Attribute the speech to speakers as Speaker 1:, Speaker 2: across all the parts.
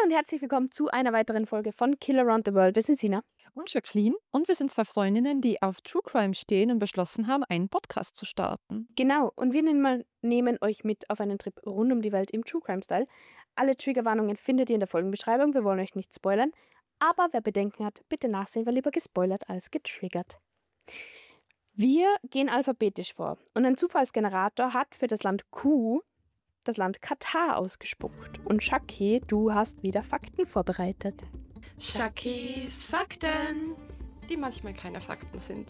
Speaker 1: und herzlich willkommen zu einer weiteren Folge von Kill Around the World. Wir sind Sina.
Speaker 2: Und Jacqueline. Und wir sind zwei Freundinnen, die auf True Crime stehen und beschlossen haben, einen Podcast zu starten.
Speaker 1: Genau, und wir nehmen euch mit auf einen Trip rund um die Welt im True Crime Style. Alle Triggerwarnungen findet ihr in der Folgenbeschreibung. Wir wollen euch nicht spoilern. Aber wer Bedenken hat, bitte nachsehen, weil lieber gespoilert als getriggert. Wir gehen alphabetisch vor. Und ein Zufallsgenerator hat für das Land Q das Land Katar ausgespuckt. Und Shaki, du hast wieder Fakten vorbereitet.
Speaker 3: Shakis Fakten, die manchmal keine Fakten sind.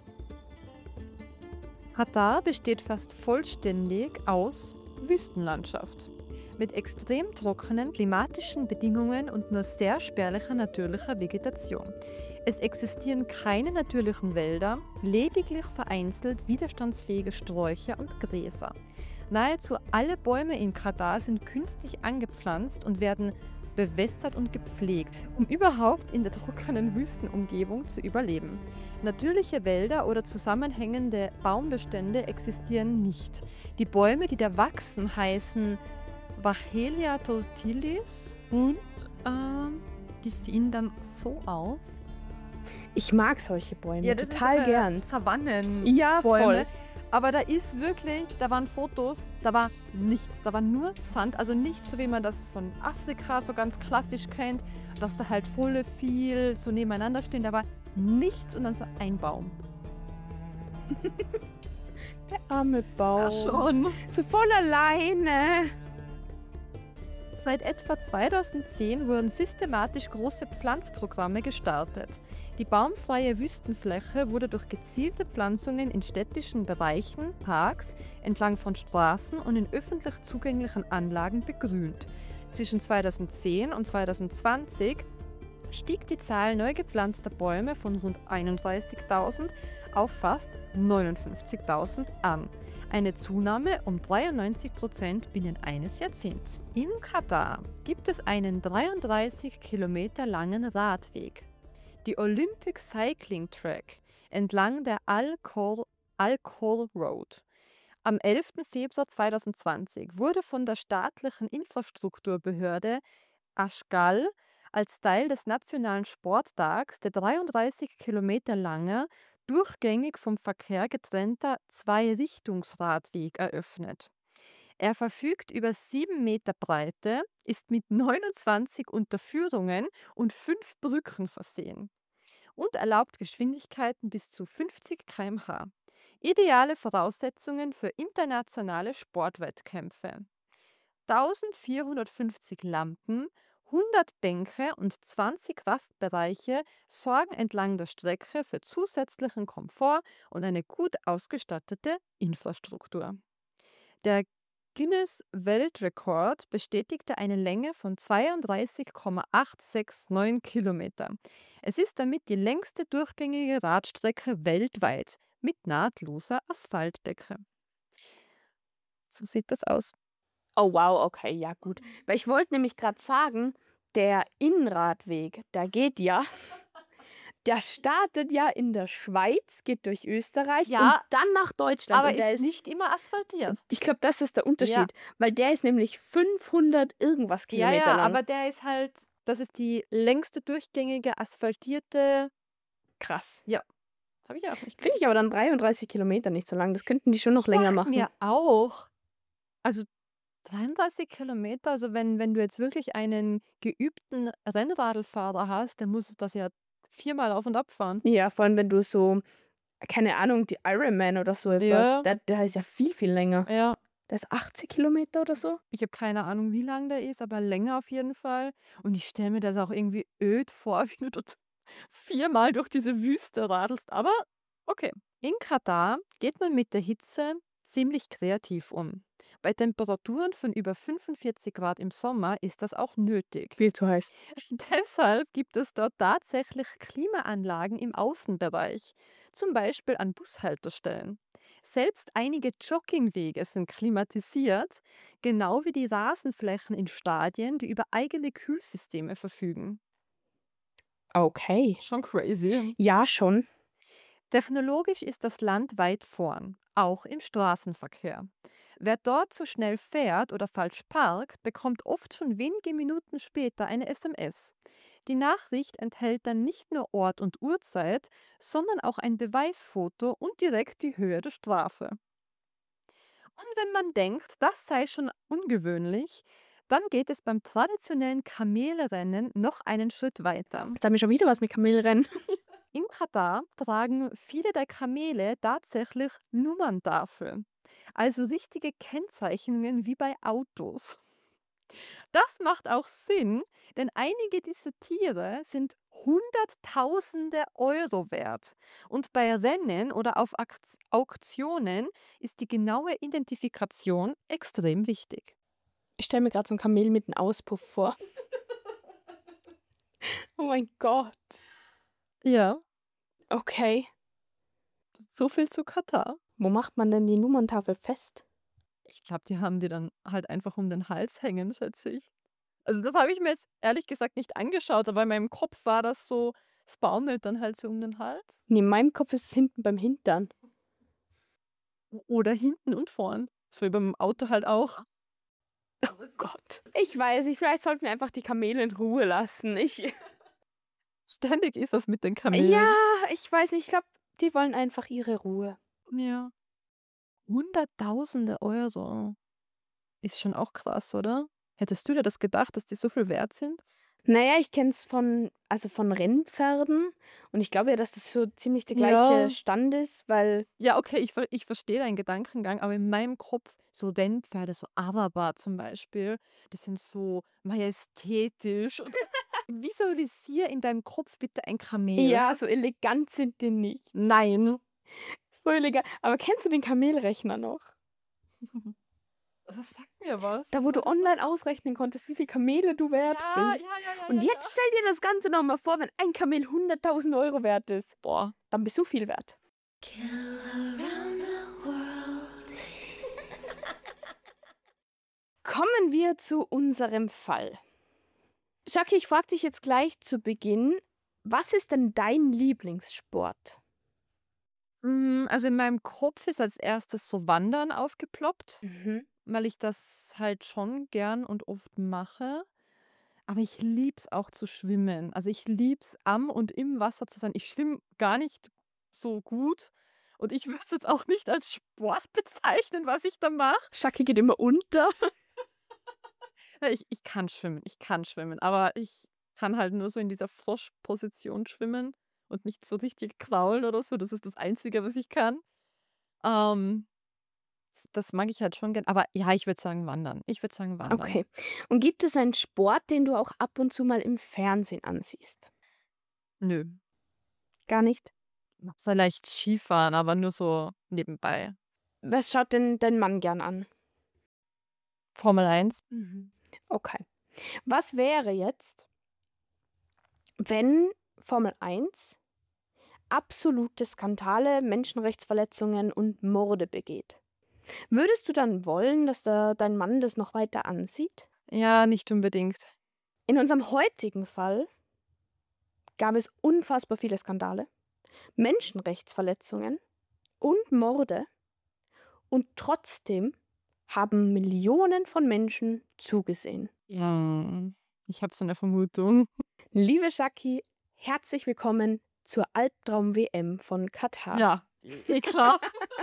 Speaker 2: Katar besteht fast vollständig aus Wüstenlandschaft. Mit extrem trockenen klimatischen Bedingungen und nur sehr spärlicher natürlicher Vegetation. Es existieren keine natürlichen Wälder, lediglich vereinzelt widerstandsfähige Sträucher und Gräser. Nahezu alle Bäume in Katar sind künstlich angepflanzt und werden bewässert und gepflegt, um überhaupt in der trockenen Wüstenumgebung zu überleben. Natürliche Wälder oder zusammenhängende Baumbestände existieren nicht. Die Bäume, die da wachsen, heißen Wachelia tortilis und die sehen dann so aus.
Speaker 1: Ich mag solche Bäume
Speaker 2: das
Speaker 1: total
Speaker 2: sind so
Speaker 1: gern.
Speaker 2: Savannenbäume.
Speaker 1: Ja, voll.
Speaker 2: Aber da ist wirklich, da waren Fotos, da war nichts, da war nur Sand, also nicht so wie man das von Afrika so ganz klassisch kennt, dass da halt voll viel so nebeneinander stehen, da war nichts und dann so ein Baum.
Speaker 1: Der arme Baum.
Speaker 2: Ja, schon.
Speaker 1: So voll alleine.
Speaker 2: Seit etwa 2010 wurden systematisch große Pflanzprogramme gestartet. Die baumfreie Wüstenfläche wurde durch gezielte Pflanzungen in städtischen Bereichen, Parks, entlang von Straßen und in öffentlich zugänglichen Anlagen begrünt. Zwischen 2010 und 2020 stieg die Zahl neu gepflanzter Bäume von rund 31.000 auf fast 59.000 an. Eine Zunahme um 93% binnen eines Jahrzehnts. In Katar gibt es einen 33 Kilometer langen Radweg, die Olympic Cycling Track, entlang der Al-Khor Road. Am 11. Februar 2020 wurde von der staatlichen Infrastrukturbehörde Ashghal als Teil des nationalen Sporttags der 33 Kilometer lange, durchgängig vom Verkehr getrennter Zwei-Richtungsradweg eröffnet. Er verfügt über 7 Meter Breite, ist mit 29 Unterführungen und 5 Brücken versehen und erlaubt Geschwindigkeiten bis zu 50 km/h. Ideale Voraussetzungen für internationale Sportwettkämpfe. 1450 Lampen, 100 Bänke und 20 Rastbereiche sorgen entlang der Strecke für zusätzlichen Komfort und eine gut ausgestattete Infrastruktur. Der Guinness-Weltrekord bestätigte eine Länge von 32,869 Kilometer. Es ist damit die längste durchgängige Radstrecke weltweit mit nahtloser Asphaltdecke. So sieht das aus.
Speaker 1: Oh wow, okay, ja gut. Weil ich wollte nämlich gerade sagen, der Innenradweg, der startet ja in der Schweiz, geht durch Österreich
Speaker 2: Ja,
Speaker 1: und dann nach Deutschland.
Speaker 2: Aber
Speaker 1: und der
Speaker 2: ist nicht immer asphaltiert.
Speaker 1: Ich glaube, das ist der
Speaker 2: Ja.
Speaker 1: Unterschied, weil der ist nämlich 500 irgendwas Kilometer lang.
Speaker 2: Aber der ist halt, das ist die längste durchgängige asphaltierte.
Speaker 1: Krass.
Speaker 2: Ja, habe ich auch nicht
Speaker 1: Finde ich aber dann 33 Kilometer nicht so lang. Das könnten die schon noch länger machen.
Speaker 2: Mir auch. Also 33 Kilometer, also wenn du jetzt wirklich einen geübten Rennradlfahrer hast, dann musst du das ja 4-mal auf und ab fahren.
Speaker 1: Ja, vor allem wenn du so, keine Ahnung, die Ironman oder so
Speaker 2: Ja.
Speaker 1: etwas, der ist ja viel, viel länger.
Speaker 2: Ja,
Speaker 1: Der ist 80 Kilometer oder so.
Speaker 2: ich habe keine Ahnung, wie lang der ist, aber länger auf jeden Fall. Und ich stelle mir das auch irgendwie öd vor, wie du dort 4-mal durch diese Wüste radelst. Aber okay. In Katar geht man mit der Hitze ziemlich kreativ um. Bei Temperaturen von über 45 Grad im Sommer ist das auch nötig.
Speaker 1: Viel zu heiß.
Speaker 2: Deshalb gibt es dort tatsächlich Klimaanlagen im Außenbereich, zum Beispiel an Bushaltestellen. Selbst einige Joggingwege sind klimatisiert, genau wie die Rasenflächen in Stadien, die über eigene Kühlsysteme verfügen.
Speaker 1: Okay.
Speaker 2: Schon crazy.
Speaker 1: Ja, schon.
Speaker 2: Technologisch ist das Land weit vorn. auch im Straßenverkehr. Wer dort zu schnell fährt oder falsch parkt, bekommt oft schon wenige Minuten später eine SMS. Die Nachricht enthält dann nicht nur Ort und Uhrzeit, sondern auch ein Beweisfoto und direkt die Höhe der Strafe. Und wenn man denkt, das sei schon ungewöhnlich, dann geht es beim traditionellen Kamelrennen noch einen Schritt weiter.
Speaker 1: Jetzt haben wir schon wieder was mit Kamelrennen.
Speaker 2: In Katar tragen viele der Kamele tatsächlich Nummerntafeln, also richtige Kennzeichnungen wie bei Autos. Das macht auch Sinn, denn einige dieser Tiere sind Hunderttausende Euro wert. Und bei Rennen oder auf Auktionen ist die genaue Identifikation extrem wichtig.
Speaker 1: Ich stelle mir gerade so ein Kamel mit einem Auspuff vor. Oh mein Gott.
Speaker 2: Ja,
Speaker 1: Okay.
Speaker 2: so viel zu Katar.
Speaker 1: Wo macht man denn die Nummerntafel fest?
Speaker 2: Ich glaube, die haben die dann halt einfach um den Hals hängen, schätze ich. Also das habe ich mir jetzt ehrlich gesagt nicht angeschaut, aber in meinem Kopf war das so, es baumelt dann halt so um den Hals.
Speaker 1: Nee, in meinem Kopf ist es hinten beim Hintern.
Speaker 2: Oder hinten und vorn. Das war beim Auto halt auch.
Speaker 1: Oh Gott. Ich weiß nicht, vielleicht sollten wir einfach die Kamele in Ruhe lassen.
Speaker 2: Ständig ist das mit den Kamelen.
Speaker 1: Ja, ich weiß nicht, ich glaube, die wollen einfach ihre Ruhe.
Speaker 2: Ja. Hunderttausende Euro. Ist schon auch krass, oder? Hättest du dir das gedacht, dass die so viel wert sind?
Speaker 1: Naja, ich kenne es von Rennpferden und ich glaube ja, dass das so ziemlich der
Speaker 2: Ja.
Speaker 1: gleiche Stand ist, weil
Speaker 2: Ja, okay, ich verstehe deinen Gedankengang, aber in meinem Kopf so Rennpferde, so Araber zum Beispiel, die sind so majestätisch. Und visualisier in deinem Kopf bitte ein Kamel.
Speaker 1: ja, so elegant sind die nicht.
Speaker 2: Nein.
Speaker 1: So elegant. Aber kennst du den Kamelrechner noch?
Speaker 2: Das sagt mir was.
Speaker 1: Da, wo du online ausrechnen konntest, wie viele Kamele du wert bist. Und jetzt stell dir das Ganze nochmal vor, wenn ein Kamel 100.000 Euro wert ist.
Speaker 2: Boah.
Speaker 1: Dann bist du viel wert. Kommen wir zu unserem Fall. Shaki, ich frage dich jetzt gleich zu Beginn, was ist denn dein Lieblingssport?
Speaker 2: Also in meinem Kopf ist als erstes so Wandern aufgeploppt, weil ich das halt schon gern und oft mache. Aber ich lieb's auch zu schwimmen. Also ich lieb's am und im Wasser zu sein. Ich schwimme gar nicht so gut. Und ich würde es jetzt auch nicht als Sport bezeichnen, was ich da mache.
Speaker 1: Shaki geht immer unter.
Speaker 2: Ich kann schwimmen, aber ich kann halt nur so in dieser Froschposition schwimmen und nicht so richtig kraulen oder so. Das ist das Einzige, was ich kann. Ähm, das mag ich halt schon gern. Aber ja, ich würde sagen Wandern.
Speaker 1: Okay. Und gibt es einen Sport, den du auch ab und zu mal im Fernsehen ansiehst?
Speaker 2: Nö.
Speaker 1: Gar nicht?
Speaker 2: Vielleicht Skifahren, aber nur so nebenbei.
Speaker 1: Was schaut denn dein Mann gern an?
Speaker 2: Formel 1.
Speaker 1: Okay. Was wäre jetzt, wenn Formel 1 absolute Skandale, Menschenrechtsverletzungen und Morde begeht? Würdest du dann wollen, dass dein Mann das noch weiter ansieht?
Speaker 2: Ja, nicht unbedingt.
Speaker 1: In unserem heutigen Fall gab es unfassbar viele Skandale, Menschenrechtsverletzungen und Morde und trotzdem haben Millionen von Menschen zugesehen.
Speaker 2: Ja, ich habe so eine Vermutung.
Speaker 1: Liebe Shaki, herzlich willkommen zur Albtraum-WM von Katar.
Speaker 2: Ja, klar.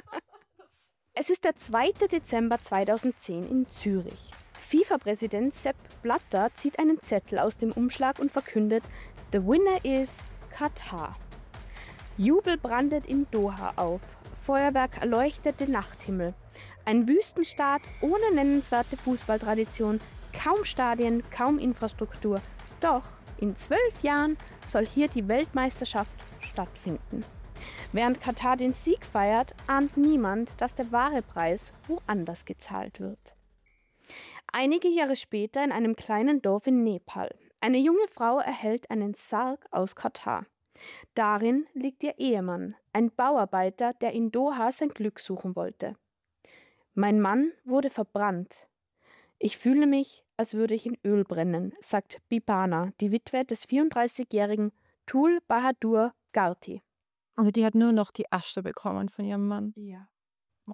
Speaker 1: Es ist der 2. Dezember 2010 in Zürich. FIFA-Präsident Sepp Blatter zieht einen Zettel aus dem Umschlag und verkündet: The winner is Katar. Jubel brandet in Doha auf. Feuerwerk erleuchtet den Nachthimmel. Ein Wüstenstaat ohne nennenswerte Fußballtradition, kaum Stadien, kaum Infrastruktur. Doch in 12 Jahren soll hier die Weltmeisterschaft stattfinden. Während Katar den Sieg feiert, ahnt niemand, dass der wahre Preis woanders gezahlt wird. Einige Jahre später in einem kleinen Dorf in Nepal. Eine junge Frau erhält einen Sarg aus Katar. Darin liegt ihr Ehemann, ein Bauarbeiter, der in Doha sein Glück suchen wollte. Mein Mann wurde verbrannt. Ich fühle mich, als würde ich in Öl brennen, sagt Bipana, die Witwe des 34-jährigen Tul Bahadur Garti.
Speaker 2: Also die hat nur noch die Asche bekommen von ihrem Mann.
Speaker 1: Ja.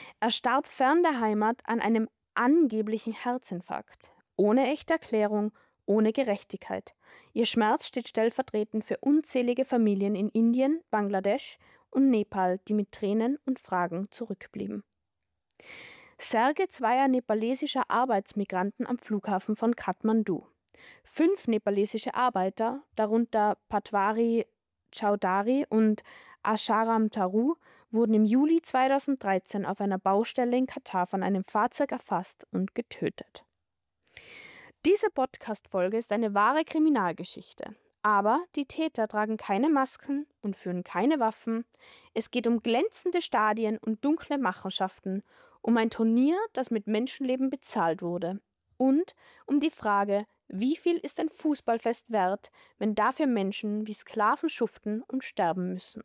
Speaker 1: Er starb fern der Heimat an einem angeblichen Herzinfarkt. Ohne echte Erklärung, ohne Gerechtigkeit. Ihr Schmerz steht stellvertretend für unzählige Familien in Indien, Bangladesch und Nepal, die mit Tränen und Fragen zurückblieben. Särge zweier nepalesischer Arbeitsmigranten am Flughafen von Kathmandu. 5 nepalesische Arbeiter, darunter Patwari Chowdhury und Asharam Taru, wurden im Juli 2013 auf einer Baustelle in Katar von einem Fahrzeug erfasst und getötet. Diese Podcast-Folge ist eine wahre Kriminalgeschichte. Aber die Täter tragen keine Masken und führen keine Waffen. Es geht um glänzende Stadien und dunkle Machenschaften, um ein Turnier, das mit Menschenleben bezahlt wurde. Und um die Frage, wie viel ist ein Fußballfest wert, wenn dafür Menschen wie Sklaven schuften und sterben müssen.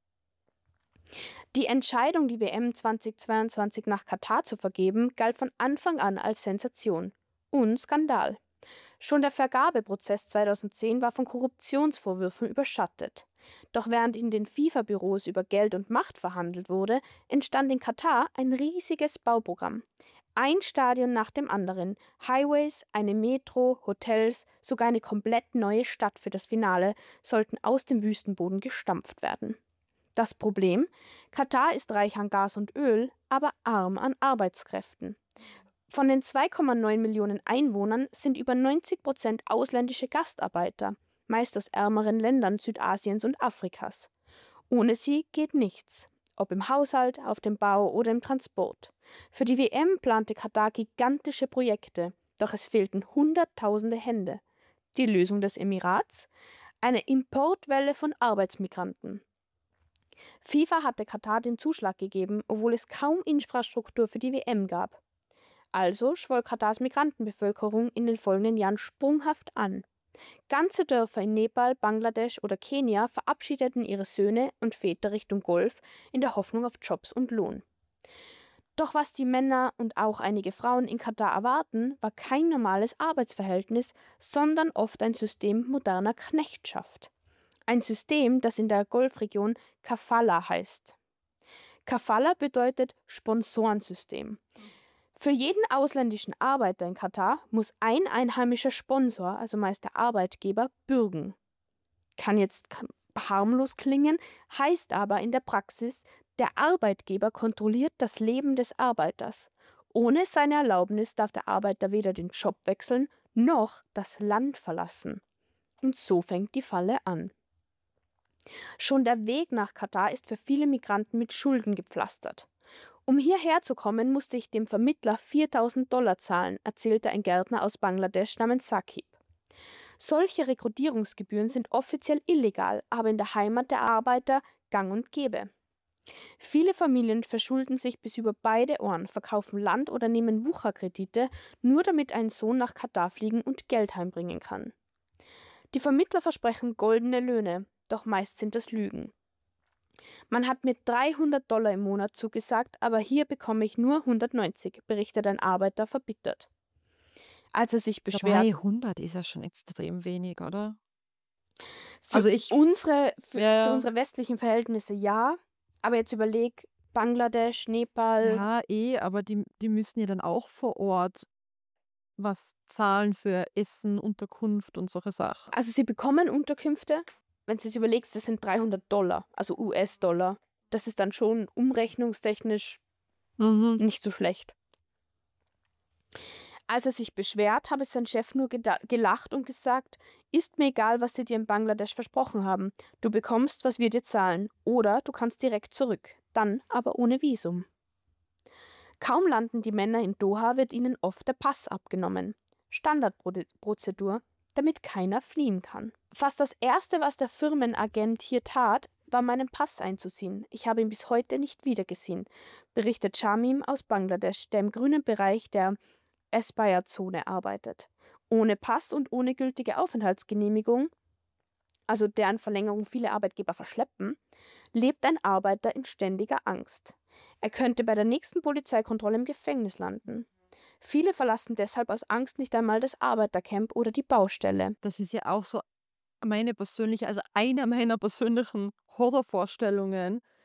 Speaker 1: Die Entscheidung, die WM 2022 nach Katar zu vergeben, galt von Anfang an als Sensation und Skandal. Schon der Vergabeprozess 2010 war von Korruptionsvorwürfen überschattet. Doch während in den FIFA-Büros über Geld und Macht verhandelt wurde, entstand in Katar ein riesiges Bauprogramm. Ein Stadion nach dem anderen, Highways, eine Metro, Hotels, sogar eine komplett neue Stadt für das Finale sollten aus dem Wüstenboden gestampft werden. Das Problem? Katar ist reich an Gas und Öl, aber arm an Arbeitskräften. Von den 2,9 Millionen Einwohnern sind über 90% ausländische Gastarbeiter, meist aus ärmeren Ländern Südasiens und Afrikas. Ohne sie geht nichts, ob im Haushalt, auf dem Bau oder im Transport. Für die WM plante Katar gigantische Projekte, doch es fehlten hunderttausende Hände. Die Lösung des Emirats? Eine Importwelle von Arbeitsmigranten. FIFA hatte Katar den Zuschlag gegeben, obwohl es kaum Infrastruktur für die WM gab. Also schwoll Katars Migrantenbevölkerung in den folgenden Jahren sprunghaft an. Ganze Dörfer in Nepal, Bangladesch oder Kenia verabschiedeten ihre Söhne und Väter Richtung Golf in der Hoffnung auf Jobs und Lohn. Doch was die Männer und auch einige Frauen in Katar erwarten, war kein normales Arbeitsverhältnis, sondern oft ein System moderner Knechtschaft. Ein System, das in der Golfregion Kafala heißt. Kafala bedeutet Sponsorensystem. Für jeden ausländischen Arbeiter in Katar muss ein einheimischer Sponsor, also meist der Arbeitgeber, bürgen. Kann jetzt harmlos klingen, heißt aber in der Praxis, der Arbeitgeber kontrolliert das Leben des Arbeiters. Ohne seine Erlaubnis darf der Arbeiter weder den Job wechseln, noch das Land verlassen. Und so fängt die Falle an. Schon der Weg nach Katar ist für viele Migranten mit Schulden gepflastert. Um hierher zu kommen, musste ich dem Vermittler $4.000 zahlen, erzählte ein Gärtner aus Bangladesch namens Saqib. Solche Rekrutierungsgebühren sind offiziell illegal, aber in der Heimat der Arbeiter gang und gäbe. Viele Familien verschulden sich bis über beide Ohren, verkaufen Land oder nehmen Wucherkredite, nur damit ein Sohn nach Katar fliegen und Geld heimbringen kann. Die Vermittler versprechen goldene Löhne, doch meist sind das Lügen. Man hat mir $300 im Monat zugesagt, aber hier bekomme ich nur 190, berichtet ein Arbeiter verbittert. Als er sich beschwert,
Speaker 2: 300 ist ja schon extrem wenig, oder?
Speaker 1: für
Speaker 2: Also ich,
Speaker 1: unsere
Speaker 2: ja,
Speaker 1: westlichen Verhältnisse ja, aber jetzt überleg, Bangladesch, Nepal,
Speaker 2: ja, aber die müssen ja dann auch vor Ort was zahlen für Essen, Unterkunft und solche Sachen.
Speaker 1: also sie bekommen Unterkünfte, wenn du es überlegst, das sind $300, also US-Dollar. Das ist dann schon umrechnungstechnisch nicht so schlecht. Als er sich beschwert, habe sein Chef nur gelacht und gesagt, ist mir egal, was sie dir in Bangladesch versprochen haben. Du bekommst, was wir dir zahlen. Oder du kannst direkt zurück. Dann aber ohne Visum. Kaum landen die Männer in Doha, wird ihnen oft der Pass abgenommen. Standardprozedur, damit keiner fliehen kann. Fast das Erste, was der Firmenagent hier tat, war meinen Pass einzuziehen. Ich habe ihn bis heute nicht wiedergesehen, berichtet Shamim aus Bangladesch, der im grünen Bereich der Aspire-Zone arbeitet. Ohne Pass und ohne gültige Aufenthaltsgenehmigung, also deren Verlängerung viele Arbeitgeber verschleppen, lebt ein Arbeiter in ständiger Angst. Er könnte bei der nächsten Polizeikontrolle im Gefängnis landen. Viele verlassen deshalb aus Angst nicht einmal das Arbeitercamp oder die Baustelle.
Speaker 2: Das ist ja auch so eine meiner persönlichen Horrorvorstellungen,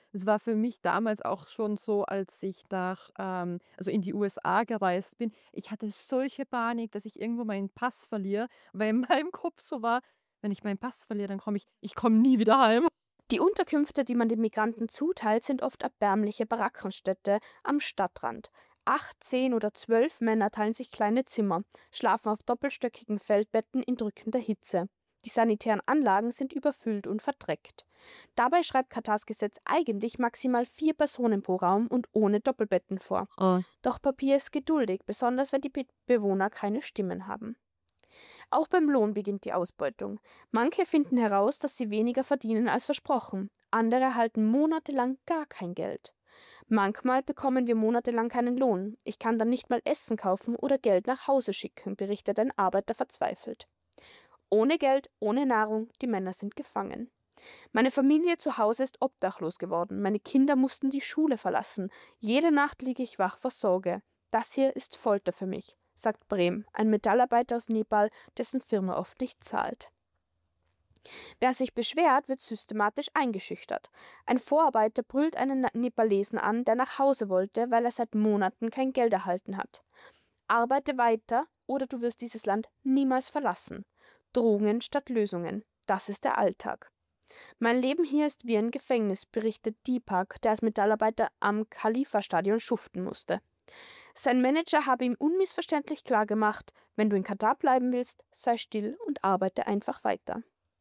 Speaker 2: Es war für mich damals auch schon so, als ich also in die USA gereist bin. Ich hatte solche Panik, dass ich irgendwo meinen Pass verliere, weil in meinem Kopf so war, wenn ich meinen Pass verliere, dann ich komme nie wieder heim.
Speaker 1: Die Unterkünfte, die man den Migranten zuteilt, sind oft erbärmliche Barackenstädte am Stadtrand. 8, 10 oder 12 Männer teilen sich kleine Zimmer, schlafen auf doppelstöckigen Feldbetten in drückender Hitze. Die sanitären Anlagen sind überfüllt und verdreckt. Dabei schreibt Katars Gesetz eigentlich maximal 4 Personen pro Raum und ohne Doppelbetten vor.
Speaker 2: Oh.
Speaker 1: Doch Papier ist geduldig, besonders wenn die Bewohner keine Stimmen haben. Auch beim Lohn beginnt die Ausbeutung. Manche finden heraus, dass sie weniger verdienen als versprochen. Andere erhalten monatelang gar kein Geld. Manchmal bekommen wir monatelang keinen Lohn. Ich kann dann nicht mal Essen kaufen oder Geld nach Hause schicken, berichtet ein Arbeiter verzweifelt. Ohne Geld, ohne Nahrung, die Männer sind gefangen. Meine Familie zu Hause ist obdachlos geworden. Meine Kinder mussten die Schule verlassen. Jede Nacht liege ich wach vor Sorge. Das hier ist Folter für mich, sagt Brem, ein Metallarbeiter aus Nepal, dessen Firma oft nicht zahlt. Wer sich beschwert, wird systematisch eingeschüchtert. Ein Vorarbeiter brüllt einen Nepalesen an, der nach Hause wollte, weil er seit Monaten kein Geld erhalten hat. Arbeite weiter oder du wirst dieses Land niemals verlassen. Drohungen statt Lösungen. Das ist der Alltag. Mein Leben hier ist wie ein Gefängnis, berichtet Deepak, der als Metallarbeiter am Khalifa-Stadion schuften musste. Sein Manager habe ihm unmissverständlich klargemacht, wenn du in Katar bleiben willst, sei still und arbeite einfach weiter.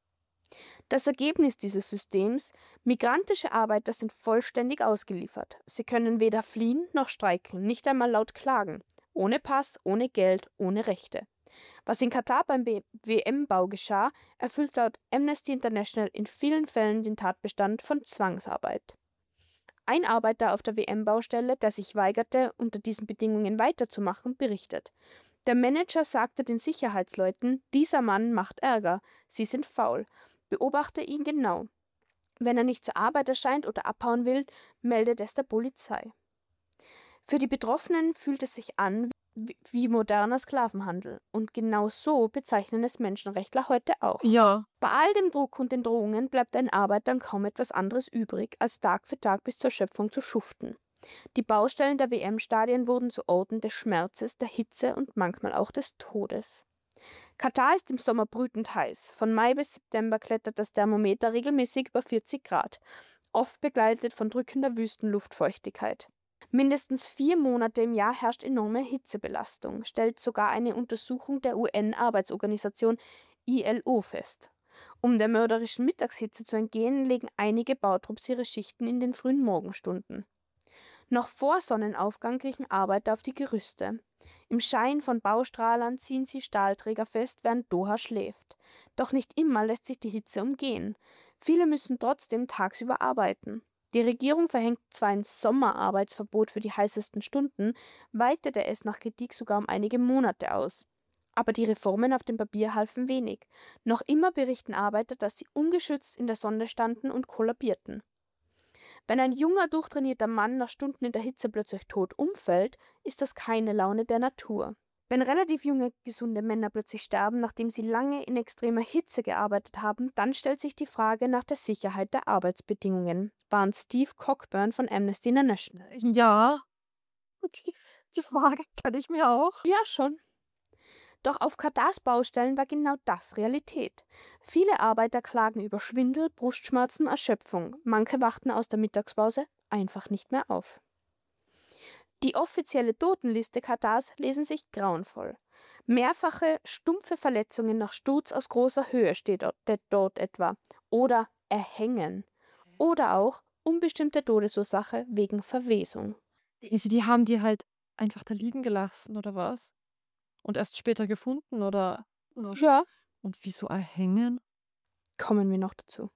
Speaker 1: Das Ergebnis dieses Systems: migrantische Arbeiter sind vollständig ausgeliefert. Sie können weder fliehen noch streiken, nicht einmal laut klagen. Ohne Pass, ohne Geld, ohne Rechte. Was in Katar beim WM-Bau geschah, erfüllt laut Amnesty International in vielen Fällen den Tatbestand von Zwangsarbeit. Ein Arbeiter auf der WM-Baustelle, der sich weigerte, unter diesen Bedingungen weiterzumachen, berichtet: Der Manager sagte den Sicherheitsleuten, dieser Mann macht Ärger, sie sind faul. Beobachte ihn genau. Wenn er nicht zur Arbeit erscheint oder abhauen will, meldet es der Polizei. Für die Betroffenen fühlt es sich an wie moderner Sklavenhandel. Und genau so bezeichnen es Menschenrechtler heute auch.
Speaker 2: Ja.
Speaker 1: Bei all dem Druck und den Drohungen bleibt ein Arbeitern kaum etwas anderes übrig, als Tag für Tag bis zur Schöpfung zu schuften. Die Baustellen der WM-Stadien wurden zu Orten des Schmerzes, der Hitze und manchmal auch des Todes. Katar ist im Sommer brütend heiß. Von Mai bis September klettert das Thermometer regelmäßig über 40 Grad, oft begleitet von drückender Wüstenluftfeuchtigkeit. Mindestens 4 Monate im Jahr herrscht enorme Hitzebelastung, stellt sogar eine Untersuchung der UN-Arbeitsorganisation ILO fest. Um der mörderischen Mittagshitze zu entgehen, legen einige Bautrupps ihre Schichten in den frühen Morgenstunden. Noch vor Sonnenaufgang kriechen Arbeiter auf die Gerüste. Im Schein von Baustrahlern ziehen sie Stahlträger fest, während Doha schläft. Doch nicht immer lässt sich die Hitze umgehen. Viele müssen trotzdem tagsüber arbeiten. Die Regierung verhängt zwar ein Sommerarbeitsverbot für die heißesten Stunden, weitete es nach Kritik sogar um einige Monate aus. Aber die Reformen auf dem Papier halfen wenig. Noch immer berichten Arbeiter, dass sie ungeschützt in der Sonne standen und kollabierten. Wenn ein junger, durchtrainierter Mann nach Stunden in der Hitze plötzlich tot umfällt, ist das keine Laune der Natur. Wenn relativ junge, gesunde Männer plötzlich sterben, nachdem sie lange in extremer Hitze gearbeitet haben, dann stellt sich die Frage nach der Sicherheit der Arbeitsbedingungen, warnt Steve Cockburn von Amnesty International.
Speaker 2: Ja. Die Frage kenne ich mir auch.
Speaker 1: Ja, schon. Doch auf Katars Baustellen war genau das Realität. Viele Arbeiter klagen über Schwindel, Brustschmerzen, Erschöpfung. Manche wachten aus der Mittagspause einfach nicht mehr auf. Die offizielle Totenliste Katars lesen sich grauenvoll. Mehrfache stumpfe Verletzungen nach Sturz aus großer Höhe steht dort etwa. Oder Erhängen. Oder auch unbestimmte Todesursache wegen Verwesung.
Speaker 2: Also die haben die halt einfach da liegen gelassen, oder was? Und erst später gefunden, oder?
Speaker 1: Ja,
Speaker 2: Und wieso erhängen?
Speaker 1: kommen wir noch dazu.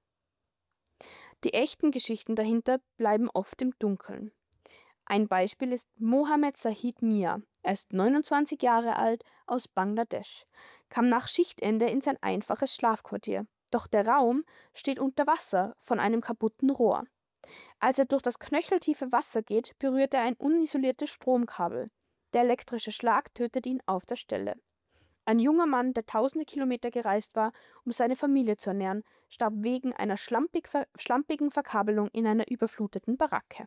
Speaker 1: Die echten Geschichten dahinter bleiben oft im Dunkeln. Ein Beispiel ist Mohammed Sahid Mia. Er ist 29 Jahre alt, aus Bangladesch, kam nach Schichtende in sein einfaches Schlafquartier. Doch der Raum steht unter Wasser von einem kaputten Rohr. Als er durch das knöcheltiefe Wasser geht, berührt er ein unisoliertes Stromkabel. Der elektrische Schlag tötet ihn auf der Stelle. Ein junger Mann, der tausende Kilometer gereist war, um seine Familie zu ernähren, starb wegen einer schlampigen Verkabelung in einer überfluteten Baracke.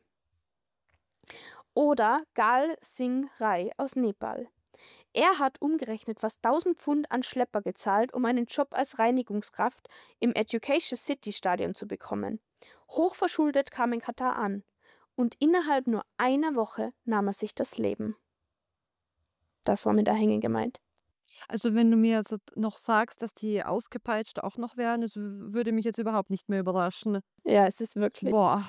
Speaker 1: Oder Gal Singh Rai aus Nepal. Er hat umgerechnet fast 1000 Pfund an Schlepper gezahlt, um einen Job als Reinigungskraft im Education City Stadion zu bekommen. Hochverschuldet kam in Katar an und innerhalb nur einer Woche nahm er sich das Leben. Das war mit Erhängen gemeint.
Speaker 2: Also wenn du mir jetzt noch sagst, dass die ausgepeitscht auch noch wären, das würde mich jetzt überhaupt nicht mehr überraschen.
Speaker 1: Ja, es ist wirklich.
Speaker 2: Boah.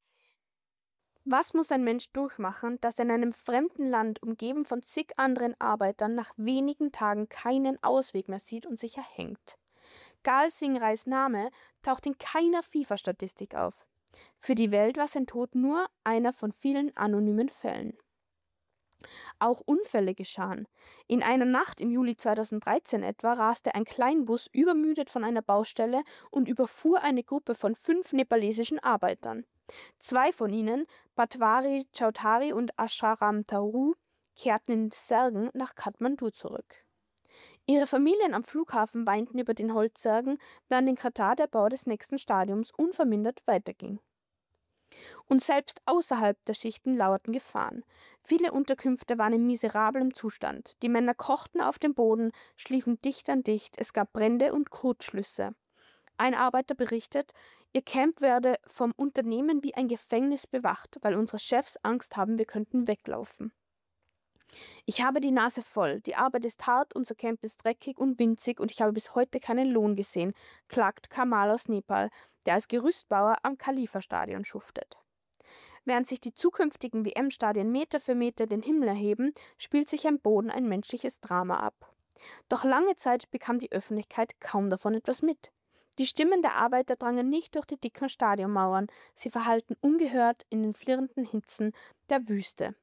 Speaker 1: Was muss ein Mensch durchmachen, dass er in einem fremden Land, umgeben von zig anderen Arbeitern, nach wenigen Tagen keinen Ausweg mehr sieht und sich erhängt? Gal Singh Rais Name taucht in keiner FIFA-Statistik auf. Für die Welt war sein Tod nur einer von vielen anonymen Fällen. Auch Unfälle geschahen. In einer Nacht im Juli 2013 etwa raste ein Kleinbus übermüdet von einer Baustelle und überfuhr eine Gruppe von 5 nepalesischen Arbeitern. 2 von ihnen, Patwari Chaudhary und Asharam Tauru, kehrten in Särgen nach Kathmandu zurück. Ihre Familien am Flughafen weinten über den Holzsärgen, während in Katar der Bau des nächsten Stadions unvermindert weiterging. Und selbst außerhalb der Schichten lauerten Gefahren. Viele Unterkünfte waren in miserablem Zustand. Die Männer kochten auf dem Boden, schliefen dicht an dicht, es gab Brände und Kurzschlüsse. Ein Arbeiter berichtet, ihr Camp werde vom Unternehmen wie ein Gefängnis bewacht, weil unsere Chefs Angst haben, wir könnten weglaufen. Ich habe die Nase voll, die Arbeit ist hart, unser Camp ist dreckig und winzig und ich habe bis heute keinen Lohn gesehen, klagt Kamal aus Nepal, der als Gerüstbauer am Khalifa-Stadion schuftet. Während sich die zukünftigen WM-Stadien Meter für Meter den Himmel erheben, spielt sich am Boden ein menschliches Drama ab. Doch lange Zeit bekam die Öffentlichkeit kaum davon etwas mit. Die Stimmen der Arbeiter drangen nicht durch die dicken Stadionmauern, sie verhallten ungehört in den flirrenden Hitzen der Wüste.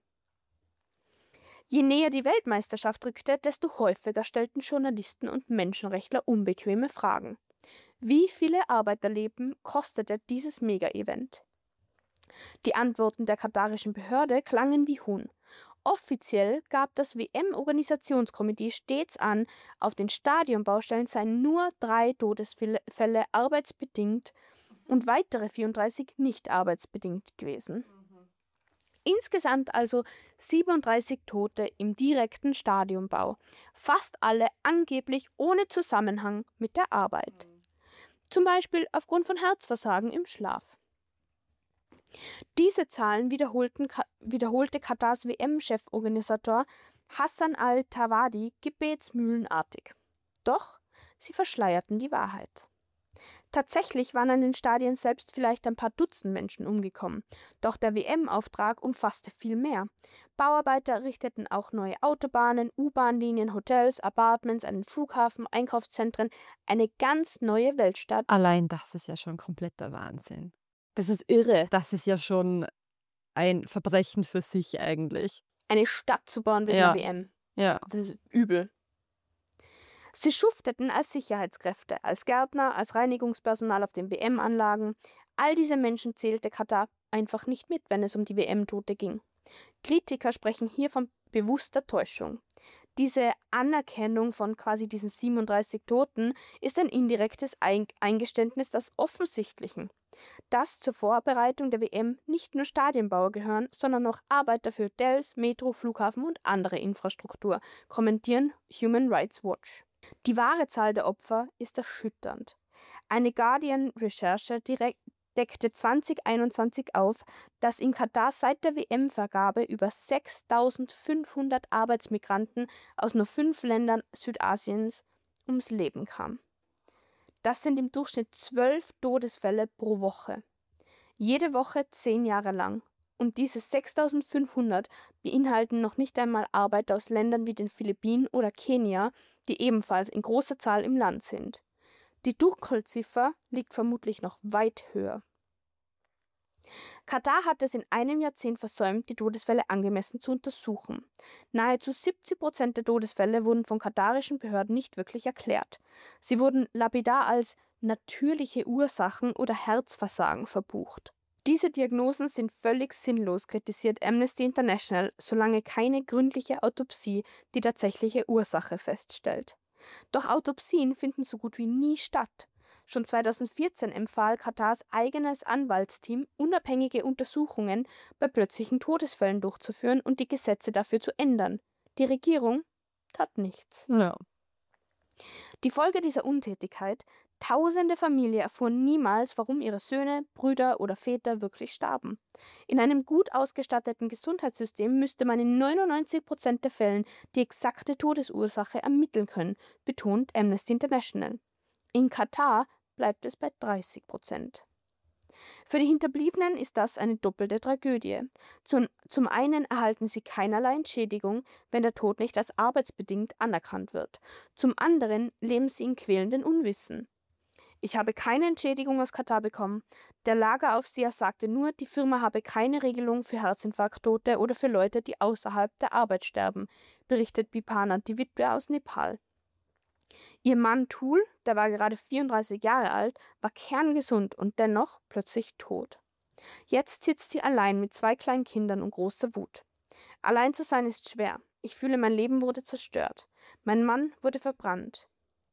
Speaker 1: Je näher die Weltmeisterschaft rückte, desto häufiger stellten Journalisten und Menschenrechtler unbequeme Fragen. Wie viele Arbeiterleben kostete dieses Mega-Event? Die Antworten der katarischen Behörde klangen wie Huhn. Offiziell gab das WM-Organisationskomitee stets an, auf den Stadionbaustellen seien nur 3 Todesfälle arbeitsbedingt und weitere 34 nicht arbeitsbedingt gewesen. Insgesamt also 37 Tote im direkten Stadionbau, fast alle angeblich ohne Zusammenhang mit der Arbeit. Zum Beispiel aufgrund von Herzversagen im Schlaf. Diese Zahlen wiederholte Katars WM-Cheforganisator Hassan al-Thawadi gebetsmühlenartig. Doch sie verschleierten die Wahrheit. Tatsächlich waren an den Stadien selbst vielleicht ein paar Dutzend Menschen umgekommen, doch der WM-Auftrag umfasste viel mehr. Bauarbeiter errichteten auch neue Autobahnen, U-Bahn-Linien, Hotels, Appartements, einen Flughafen, Einkaufszentren, eine ganz neue Weltstadt.
Speaker 2: Allein das ist ja schon kompletter Wahnsinn.
Speaker 1: Das ist irre.
Speaker 2: Das ist ja schon ein Verbrechen für sich eigentlich.
Speaker 1: Eine Stadt zu bauen wegen
Speaker 2: Ja.
Speaker 1: der WM.
Speaker 2: Ja.
Speaker 1: Das ist übel. Sie schufteten als Sicherheitskräfte, als Gärtner, als Reinigungspersonal auf den WM-Anlagen. All diese Menschen zählte Katar einfach nicht mit, wenn es um die WM-Tote ging. Kritiker sprechen hier von bewusster Täuschung. Diese Anerkennung von quasi diesen 37 Toten ist ein indirektes Eingeständnis des Offensichtlichen, dass zur Vorbereitung der WM nicht nur Stadionbauer gehören, sondern auch Arbeiter für Hotels, Metro, Flughafen und andere Infrastruktur, kommentieren Human Rights Watch. Die wahre Zahl der Opfer ist erschütternd. Eine Guardian-Recherche deckte 2021 auf, dass in Katar seit der WM-Vergabe über 6.500 Arbeitsmigranten aus nur 5 Ländern Südasiens ums Leben kamen. Das sind im Durchschnitt 12 Todesfälle pro Woche. Jede Woche 10 Jahre lang. Und diese 6.500 beinhalten noch nicht einmal Arbeiter aus Ländern wie den Philippinen oder Kenia, die ebenfalls in großer Zahl im Land sind. Die Dunkelziffer liegt vermutlich noch weit höher. Katar hat es in einem Jahrzehnt versäumt, die Todesfälle angemessen zu untersuchen. Nahezu 70% der Todesfälle wurden von katarischen Behörden nicht wirklich erklärt. Sie wurden lapidar als natürliche Ursachen oder Herzversagen verbucht. Diese Diagnosen sind völlig sinnlos, kritisiert Amnesty International, solange keine gründliche Autopsie die tatsächliche Ursache feststellt. Doch Autopsien finden so gut wie nie statt. Schon 2014 empfahl Katars eigenes Anwaltsteam, unabhängige Untersuchungen bei plötzlichen Todesfällen durchzuführen und die Gesetze dafür zu ändern. Die Regierung tat nichts.
Speaker 2: Ja.
Speaker 1: Die Folge dieser Untätigkeit: Tausende Familien erfuhren niemals, warum ihre Söhne, Brüder oder Väter wirklich starben. In einem gut ausgestatteten Gesundheitssystem müsste man in 99% der Fällen die exakte Todesursache ermitteln können, betont Amnesty International. In Katar bleibt es bei 30%. Für die Hinterbliebenen ist das eine doppelte Tragödie. Zum einen erhalten sie keinerlei Entschädigung, wenn der Tod nicht als arbeitsbedingt anerkannt wird. Zum anderen leben sie in quälendem Unwissen. Ich habe keine Entschädigung aus Katar bekommen. Der Lageraufseher sagte nur, die Firma habe keine Regelung für Herzinfarkttote oder für Leute, die außerhalb der Arbeit sterben, berichtet Bipana, die Witwe aus Nepal. Ihr Mann Tul, der war gerade 34 Jahre alt, war kerngesund und dennoch plötzlich tot. Jetzt sitzt sie allein mit 2 kleinen Kindern und großer Wut. Allein zu sein ist schwer. Ich fühle, mein Leben wurde zerstört. Mein Mann wurde verbrannt.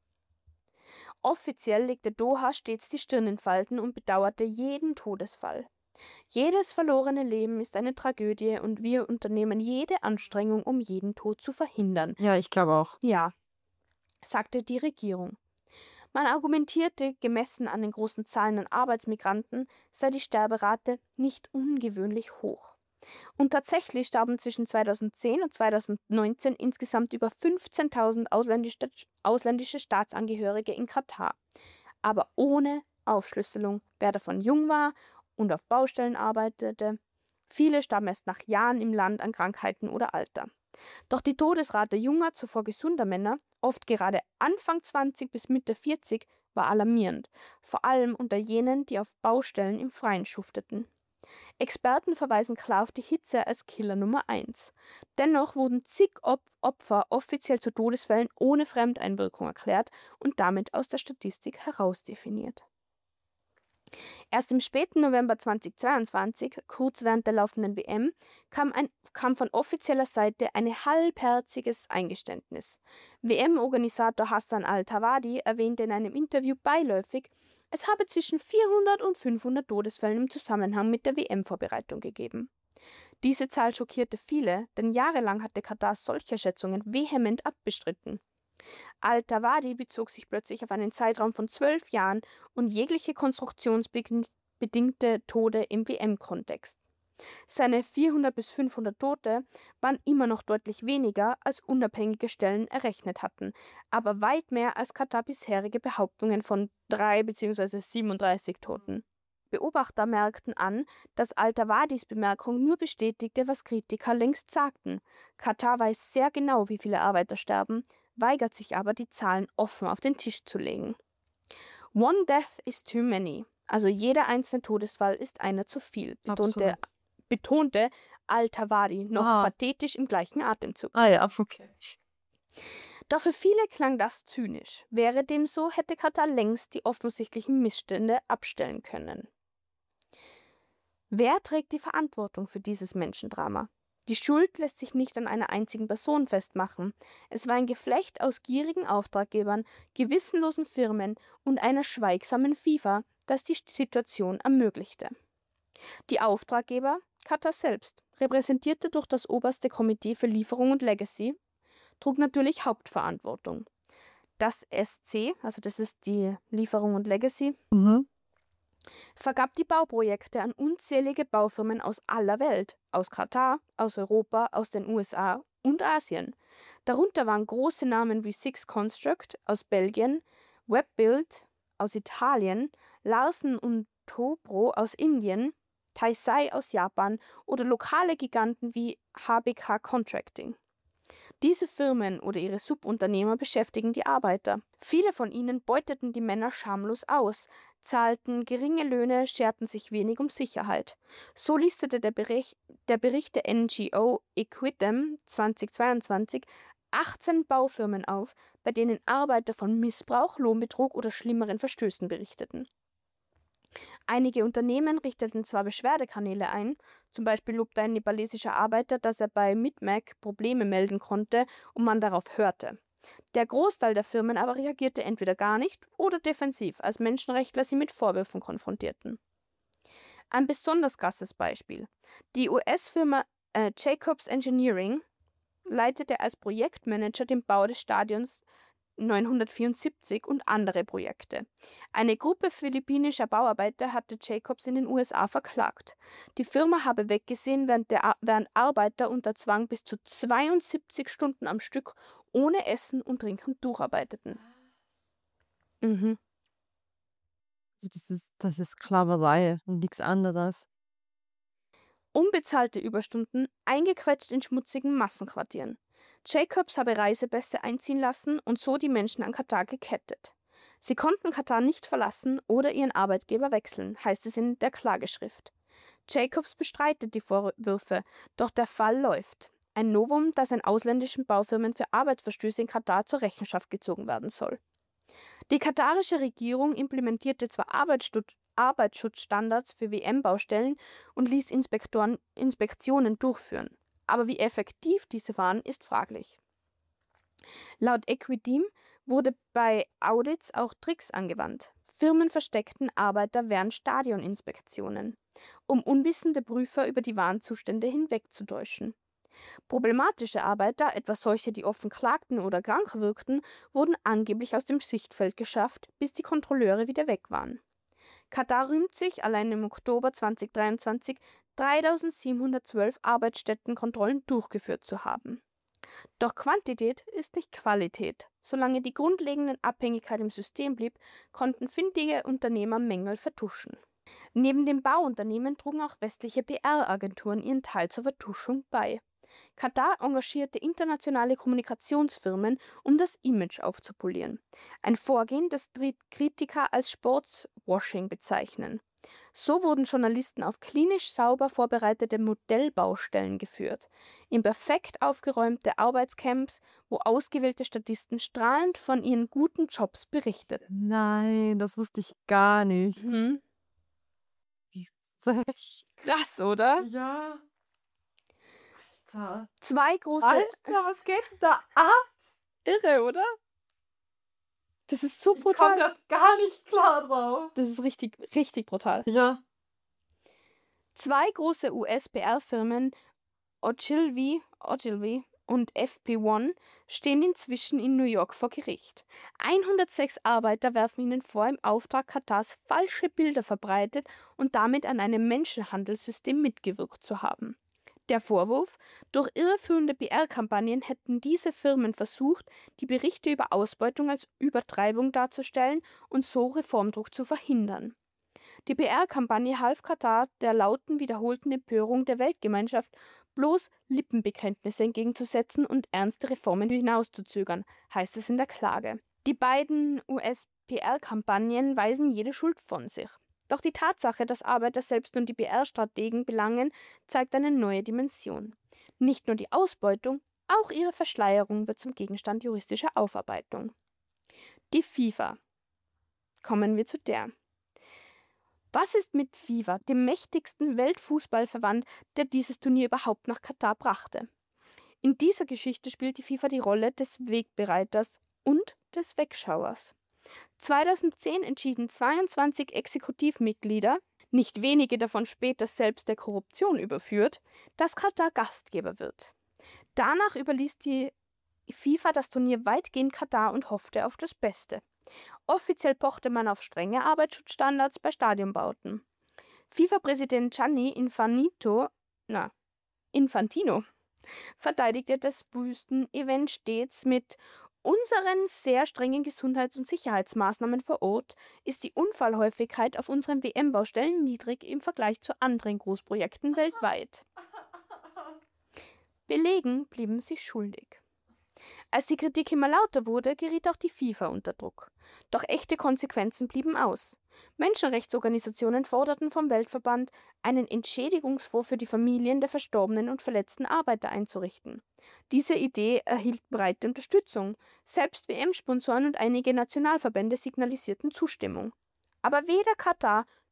Speaker 1: Offiziell legte Doha stets die Stirn in Falten und bedauerte jeden Todesfall. Jedes verlorene Leben ist eine Tragödie und wir unternehmen jede Anstrengung, um jeden Tod zu verhindern.
Speaker 2: Ja, ich glaube auch.
Speaker 1: Ja, sagte die Regierung. Man argumentierte, gemessen an den großen Zahlen an Arbeitsmigranten sei die Sterberate nicht ungewöhnlich hoch. Und tatsächlich starben zwischen 2010 und 2019 insgesamt über 15.000 ausländische Staatsangehörige in Katar. Aber ohne Aufschlüsselung, wer davon jung war und auf Baustellen arbeitete. Viele starben erst nach Jahren im Land an Krankheiten oder Alter. Doch die Todesrate junger, zuvor gesunder Männer, oft gerade Anfang 20 bis Mitte 40, war alarmierend, vor allem unter jenen, die auf Baustellen im Freien schufteten. Experten verweisen klar auf die Hitze als Killer Nummer 1. Dennoch wurden zig Opfer offiziell zu Todesfällen ohne Fremdeinwirkung erklärt und damit aus der Statistik herausdefiniert. Erst im späten November 2022, kurz während der laufenden WM, kam von offizieller Seite ein halbherziges Eingeständnis. WM-Organisator Hassan Al-Thawadi erwähnte in einem Interview beiläufig, es habe zwischen 400 und 500 Todesfällen im Zusammenhang mit der WM-Vorbereitung gegeben. Diese Zahl schockierte viele, denn jahrelang hatte Katar solche Schätzungen vehement abbestritten. Al-Thawadi bezog sich plötzlich auf einen Zeitraum von 12 Jahren und jegliche konstruktionsbedingte Tode im WM-Kontext. Seine 400 bis 500 Tote waren immer noch deutlich weniger, als unabhängige Stellen errechnet hatten, aber weit mehr als Katar bisherige Behauptungen von 3 bzw. 37 Toten. Beobachter merkten an, dass Al-Thawadis Bemerkung nur bestätigte, was Kritiker längst sagten. Katar weiß sehr genau, wie viele Arbeiter sterben, weigert sich aber, die Zahlen offen auf den Tisch zu legen. One death is too many. Also jeder einzelne Todesfall ist einer zu viel, betonte Al-Thawadi noch pathetisch im gleichen Atemzug.
Speaker 2: Ja, okay.
Speaker 1: Doch für viele klang das zynisch. Wäre dem so, hätte Katar längst die offensichtlichen Missstände abstellen können. Wer trägt die Verantwortung für dieses Menschendrama? Die Schuld lässt sich nicht an einer einzigen Person festmachen. Es war ein Geflecht aus gierigen Auftraggebern, gewissenlosen Firmen und einer schweigsamen FIFA, das die Situation ermöglichte. Die Auftraggeber, Katar selbst, repräsentierte durch das oberste Komitee für Lieferung und Legacy, trug natürlich Hauptverantwortung. Das SC, also das ist die Lieferung und Legacy, vergab die Bauprojekte an unzählige Baufirmen aus aller Welt, aus Katar, aus Europa, aus den USA und Asien. Darunter waren große Namen wie Six Construct aus Belgien, Webbuild aus Italien, Larsen und Toubro aus Indien, Taisei aus Japan oder lokale Giganten wie HBK Contracting. Diese Firmen oder ihre Subunternehmer beschäftigen die Arbeiter. Viele von ihnen beuteten die Männer schamlos aus, zahlten geringe Löhne, scherten sich wenig um Sicherheit. So listete der Bericht der NGO Equitem 2022 18 Baufirmen auf, bei denen Arbeiter von Missbrauch, Lohnbetrug oder schlimmeren Verstößen berichteten. Einige Unternehmen richteten zwar Beschwerdekanäle ein, zum Beispiel lobte ein nepalesischer Arbeiter, dass er bei Mitmac Probleme melden konnte und man darauf hörte. Der Großteil der Firmen aber reagierte entweder gar nicht oder defensiv, als Menschenrechtler sie mit Vorwürfen konfrontierten. Ein besonders krasses Beispiel. Die US-Firma Jacobs Engineering leitete als Projektmanager den Bau des Stadions 974 und andere Projekte. Eine Gruppe philippinischer Bauarbeiter hatte Jacobs in den USA verklagt. Die Firma habe weggesehen, während Arbeiter unter Zwang bis zu 72 Stunden am Stück ohne Essen und Trinken durcharbeiteten. Mhm.
Speaker 2: Also das ist Sklaverei und nichts anderes.
Speaker 1: Unbezahlte Überstunden, eingequetscht in schmutzigen Massenquartieren. Jacobs habe Reisepässe einziehen lassen und so die Menschen an Katar gekettet. Sie konnten Katar nicht verlassen oder ihren Arbeitgeber wechseln, heißt es in der Klageschrift. Jacobs bestreitet die Vorwürfe, doch der Fall läuft. Ein Novum, das an ausländischen Baufirmen für Arbeitsverstöße in Katar zur Rechenschaft gezogen werden soll. Die katarische Regierung implementierte zwar Arbeitsschutzstandards für WM-Baustellen und ließ Inspektionen durchführen, aber wie effektiv diese waren, ist fraglich. Laut Equidim wurde bei Audits auch Tricks angewandt. Firmen versteckten Arbeiter während Stadioninspektionen, um unwissende Prüfer über die wahren Zustände hinwegzutäuschen. Problematische Arbeiter, etwa solche, die offen klagten oder krank wirkten, wurden angeblich aus dem Sichtfeld geschafft, bis die Kontrolleure wieder weg waren. Katar rühmt sich, allein im Oktober 2023 3.712 Arbeitsstättenkontrollen durchgeführt zu haben. Doch Quantität ist nicht Qualität. Solange die grundlegende Abhängigkeit im System blieb, konnten findige Unternehmer Mängel vertuschen. Neben den Bauunternehmen trugen auch westliche PR-Agenturen ihren Teil zur Vertuschung bei. Katar engagierte internationale Kommunikationsfirmen, um das Image aufzupolieren. Ein Vorgehen, das Kritiker als Sportswashing bezeichnen. So wurden Journalisten auf klinisch sauber vorbereitete Modellbaustellen geführt, in perfekt aufgeräumte Arbeitscamps, wo ausgewählte Statisten strahlend von ihren guten Jobs berichteten.
Speaker 2: Nein, das wusste ich gar nicht. Wie frech.
Speaker 1: Krass, oder?
Speaker 2: Ja. Alter.
Speaker 1: Zwei große...
Speaker 2: Alter, was geht denn da ab?
Speaker 1: Irre, oder? Das ist so
Speaker 2: Ich komme
Speaker 1: brutal.
Speaker 2: da gar nicht klar drauf.
Speaker 1: Das ist richtig, richtig brutal.
Speaker 2: Ja.
Speaker 1: Zwei große US-PR-Firmen, Ogilvy und FP1, stehen inzwischen in New York vor Gericht. 106 Arbeiter werfen ihnen vor, im Auftrag Katars falsche Bilder verbreitet und damit an einem Menschenhandelssystem mitgewirkt zu haben. Der Vorwurf: Durch irreführende PR-Kampagnen hätten diese Firmen versucht, die Berichte über Ausbeutung als Übertreibung darzustellen und so Reformdruck zu verhindern. Die PR-Kampagne half Katar der lauten, wiederholten Empörung der Weltgemeinschaft, bloß Lippenbekenntnisse entgegenzusetzen und ernste Reformen hinauszuzögern, heißt es in der Klage. Die beiden US-PR-Kampagnen weisen jede Schuld von sich. Doch die Tatsache, dass Arbeiter selbst nun die PR-Strategen belangen, zeigt eine neue Dimension. Nicht nur die Ausbeutung, auch ihre Verschleierung wird zum Gegenstand juristischer Aufarbeitung. Die FIFA. Kommen wir zu der. Was ist mit FIFA, dem mächtigsten Weltfußballverband, der dieses Turnier überhaupt nach Katar brachte? In dieser Geschichte spielt die FIFA die Rolle des Wegbereiters und des Wegschauers. 2010 entschieden 22 Exekutivmitglieder, nicht wenige davon später selbst der Korruption überführt, dass Katar Gastgeber wird. Danach überließ die FIFA das Turnier weitgehend Katar und hoffte auf das Beste. Offiziell pochte man auf strenge Arbeitsschutzstandards bei Stadionbauten. FIFA-Präsident Gianni Infantino verteidigte das Wüsten-Event stets mit: Unseren sehr strengen Gesundheits- und Sicherheitsmaßnahmen vor Ort ist die Unfallhäufigkeit auf unseren WM-Baustellen niedrig im Vergleich zu anderen Großprojekten weltweit. Belegen blieben sie schuldig. Als die Kritik immer lauter wurde, geriet auch die FIFA unter Druck. Doch echte Konsequenzen blieben aus. Menschenrechtsorganisationen forderten vom Weltverband, einen Entschädigungsfonds für die Familien der verstorbenen und verletzten Arbeiter einzurichten. Diese Idee erhielt breite Unterstützung. Selbst WM-Sponsoren und einige Nationalverbände signalisierten Zustimmung. Aber weder Katar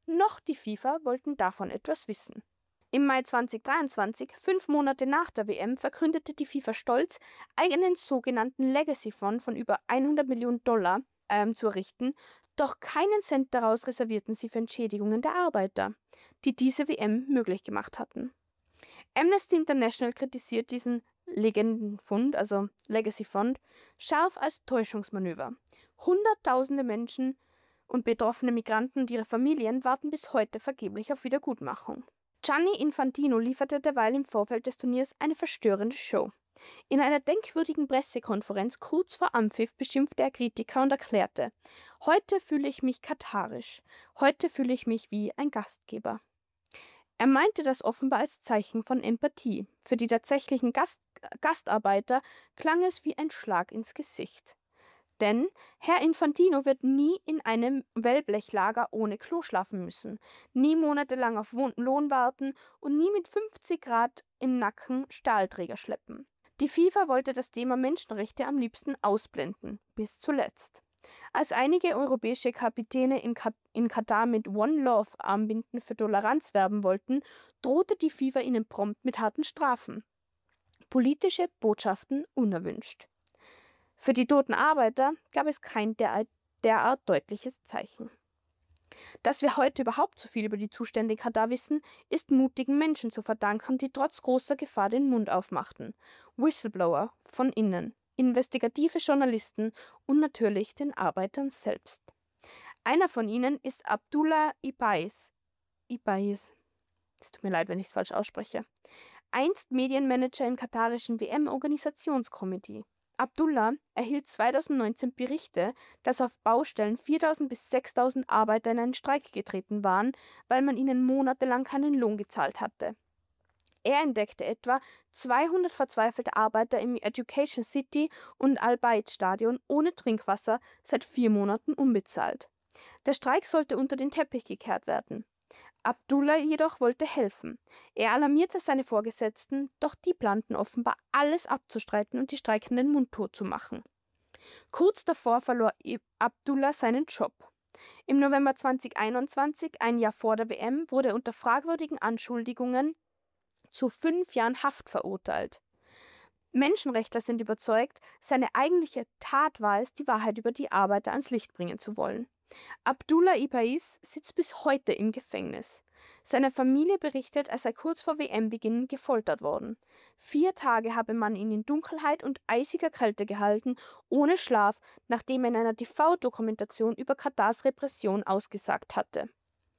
Speaker 1: noch die FIFA wollten davon etwas wissen. Im Mai 2023, 5 Monate nach der WM, verkündete die FIFA stolz, einen sogenannten Legacy Fund von über 100 Millionen Dollar zu errichten, doch keinen Cent daraus reservierten sie für Entschädigungen der Arbeiter, die diese WM möglich gemacht hatten. Amnesty International kritisiert diesen Legendenfund, also Legacy Fund, scharf als Täuschungsmanöver. Hunderttausende Menschen und betroffene Migranten und ihre Familien warten bis heute vergeblich auf Wiedergutmachung. Gianni Infantino lieferte derweil im Vorfeld des Turniers eine verstörende Show. In einer denkwürdigen Pressekonferenz kurz vor Anpfiff beschimpfte er Kritiker und erklärte: „Heute fühle ich mich katarisch. Heute fühle ich mich wie ein Gastgeber." Er meinte das offenbar als Zeichen von Empathie. Für die tatsächlichen Gastarbeiter klang es wie ein Schlag ins Gesicht. Denn Herr Infantino wird nie in einem Wellblechlager ohne Klo schlafen müssen, nie monatelang auf Lohn warten und nie mit 50 Grad im Nacken Stahlträger schleppen. Die FIFA wollte das Thema Menschenrechte am liebsten ausblenden, bis zuletzt. Als einige europäische Kapitäne in Katar mit One Love Armbinden für Toleranz werben wollten, drohte die FIFA ihnen prompt mit harten Strafen. Politische Botschaften unerwünscht. Für die toten Arbeiter gab es kein derart deutliches Zeichen. Dass wir heute überhaupt so viel über die Zustände in Katar wissen, ist mutigen Menschen zu verdanken, die trotz großer Gefahr den Mund aufmachten. Whistleblower von innen, investigative Journalisten und natürlich den Arbeitern selbst. Einer von ihnen ist Abdullah Ibais. Es tut mir leid, wenn ich es falsch ausspreche. Einst Medienmanager im katarischen WM-Organisationskomitee. Abdullah erhielt 2019 Berichte, dass auf Baustellen 4.000 bis 6.000 Arbeiter in einen Streik getreten waren, weil man ihnen monatelang keinen Lohn gezahlt hatte. Er entdeckte etwa 200 verzweifelte Arbeiter im Education City und Al-Bayt-Stadion ohne Trinkwasser seit 4 Monaten unbezahlt. Der Streik sollte unter den Teppich gekehrt werden. Abdullah jedoch wollte helfen. Er alarmierte seine Vorgesetzten, doch die planten offenbar alles abzustreiten und die Streikenden mundtot zu machen. Kurz davor verlor Abdullah seinen Job. Im November 2021, ein Jahr vor der WM, wurde er unter fragwürdigen Anschuldigungen zu 5 Jahren Haft verurteilt. Menschenrechtler sind überzeugt, seine eigentliche Tat war es, die Wahrheit über die Arbeiter ans Licht bringen zu wollen. Abdullah Ibais sitzt bis heute im Gefängnis. Seine Familie berichtet, er sei kurz vor WM-Beginn gefoltert worden. 4 Tage habe man ihn in Dunkelheit und eisiger Kälte gehalten, ohne Schlaf, nachdem er in einer TV-Dokumentation über Katars Repression ausgesagt hatte.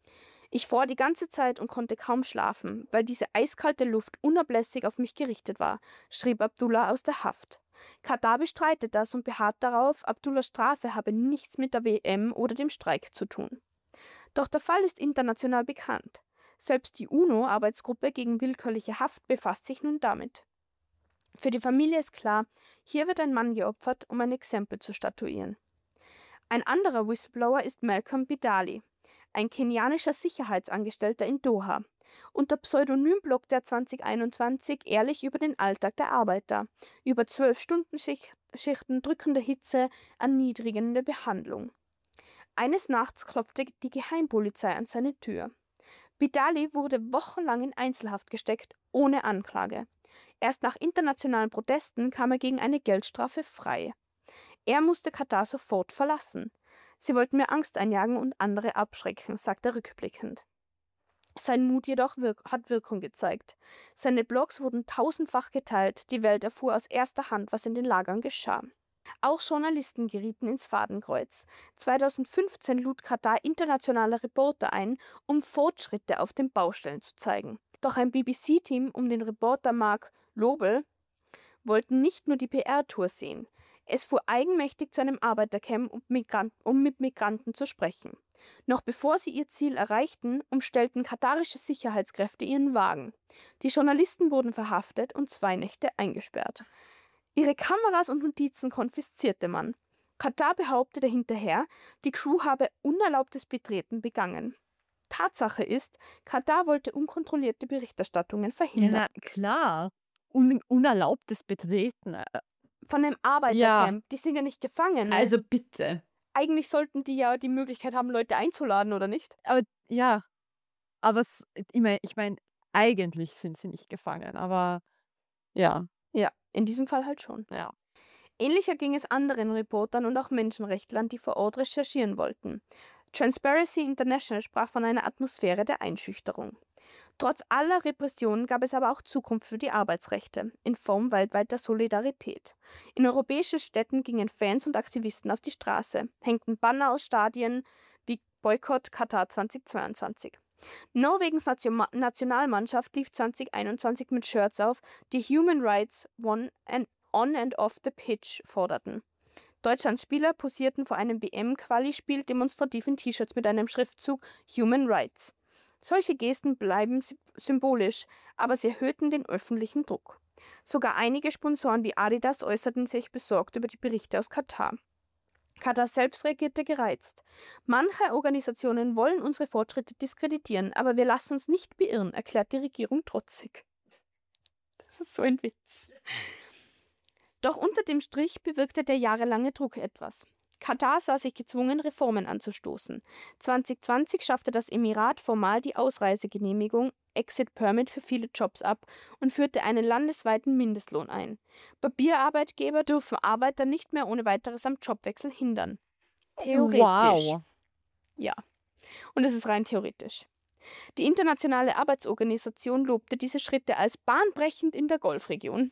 Speaker 1: Ich fror die ganze Zeit und konnte kaum schlafen, weil diese eiskalte Luft unablässig auf mich gerichtet war, schrieb Abdullah aus der Haft. Katar bestreitet das und beharrt darauf, Abdullahs Strafe habe nichts mit der WM oder dem Streik zu tun. Doch der Fall ist international bekannt. Selbst die UNO-Arbeitsgruppe gegen willkürliche Haft befasst sich nun damit. Für die Familie ist klar, hier wird ein Mann geopfert, um ein Exempel zu statuieren. Ein anderer Whistleblower ist Malcolm Bidali, ein kenianischer Sicherheitsangestellter in Doha. Unter Pseudonym bloggt er 2021 ehrlich über den Alltag der Arbeiter, über 12-Stunden-Schichten, drückende Hitze, erniedrigende Behandlung. Eines Nachts klopfte die Geheimpolizei an seine Tür. Bidali wurde wochenlang in Einzelhaft gesteckt, ohne Anklage. Erst nach internationalen Protesten kam er gegen eine Geldstrafe frei. Er musste Katar sofort verlassen. Sie wollten mir Angst einjagen und andere abschrecken, sagt er rückblickend. Sein Mut jedoch hat Wirkung gezeigt. Seine Blogs wurden tausendfach geteilt, die Welt erfuhr aus erster Hand, was in den Lagern geschah. Auch Journalisten gerieten ins Fadenkreuz. 2015 lud Katar internationale Reporter ein, um Fortschritte auf den Baustellen zu zeigen. Doch ein BBC-Team um den Reporter Mark Lobel wollten nicht nur die PR-Tour sehen. Es fuhr eigenmächtig zu einem Arbeitercamp, um mit Migranten zu sprechen. Noch bevor sie ihr Ziel erreichten, umstellten katarische Sicherheitskräfte ihren Wagen. Die Journalisten wurden verhaftet und 2 Nächte eingesperrt. Ihre Kameras und Notizen konfiszierte man. Katar behauptete hinterher, die Crew habe unerlaubtes Betreten begangen. Tatsache ist, Katar wollte unkontrollierte Berichterstattungen verhindern.
Speaker 2: Ja, klar. Unerlaubtes Betreten.
Speaker 1: Von einem Arbeitercamp, die sind ja nicht Gefangene.
Speaker 2: Also bitte.
Speaker 1: eigentlich sollten die ja die Möglichkeit haben, Leute einzuladen, oder nicht?
Speaker 2: Aber ja, aber ich meine, eigentlich sind sie nicht gefangen, aber ja,
Speaker 1: Ja, in diesem Fall halt schon.
Speaker 2: ja.
Speaker 1: Ähnlicher ging es anderen Reportern und auch Menschenrechtlern, die vor Ort recherchieren wollten. Transparency International sprach von einer Atmosphäre der Einschüchterung. Trotz aller Repressionen gab es aber auch Zukunft für die Arbeitsrechte in Form weltweiter Solidarität. In europäischen Städten gingen Fans und Aktivisten auf die Straße, hängten Banner aus Stadien wie Boykott Katar 2022. Norwegens Nationalmannschaft lief 2021 mit Shirts auf, die Human Rights on and off the pitch forderten. Deutschlands Spieler posierten vor einem WM-Quali-Spiel demonstrativ in T-Shirts mit einem Schriftzug Human Rights. Solche Gesten bleiben symbolisch, aber sie erhöhten den öffentlichen Druck. Sogar einige Sponsoren wie Adidas äußerten sich besorgt über die Berichte aus Katar. Katar selbst reagierte gereizt. Manche Organisationen wollen unsere Fortschritte diskreditieren, aber wir lassen uns nicht beirren, erklärt die Regierung trotzig. Das ist so ein Witz. Doch unter dem Strich bewirkte der jahrelange Druck etwas. Katar sah sich gezwungen, Reformen anzustoßen. 2020 schaffte das Emirat formal die Ausreisegenehmigung Exit Permit für viele Jobs ab und führte einen landesweiten Mindestlohn ein. Papierarbeitgeber dürfen Arbeiter nicht mehr ohne weiteres am Jobwechsel hindern. Theoretisch.
Speaker 2: Wow.
Speaker 1: Ja. Und es ist rein theoretisch. Die Internationale Arbeitsorganisation lobte diese Schritte als bahnbrechend in der Golfregion.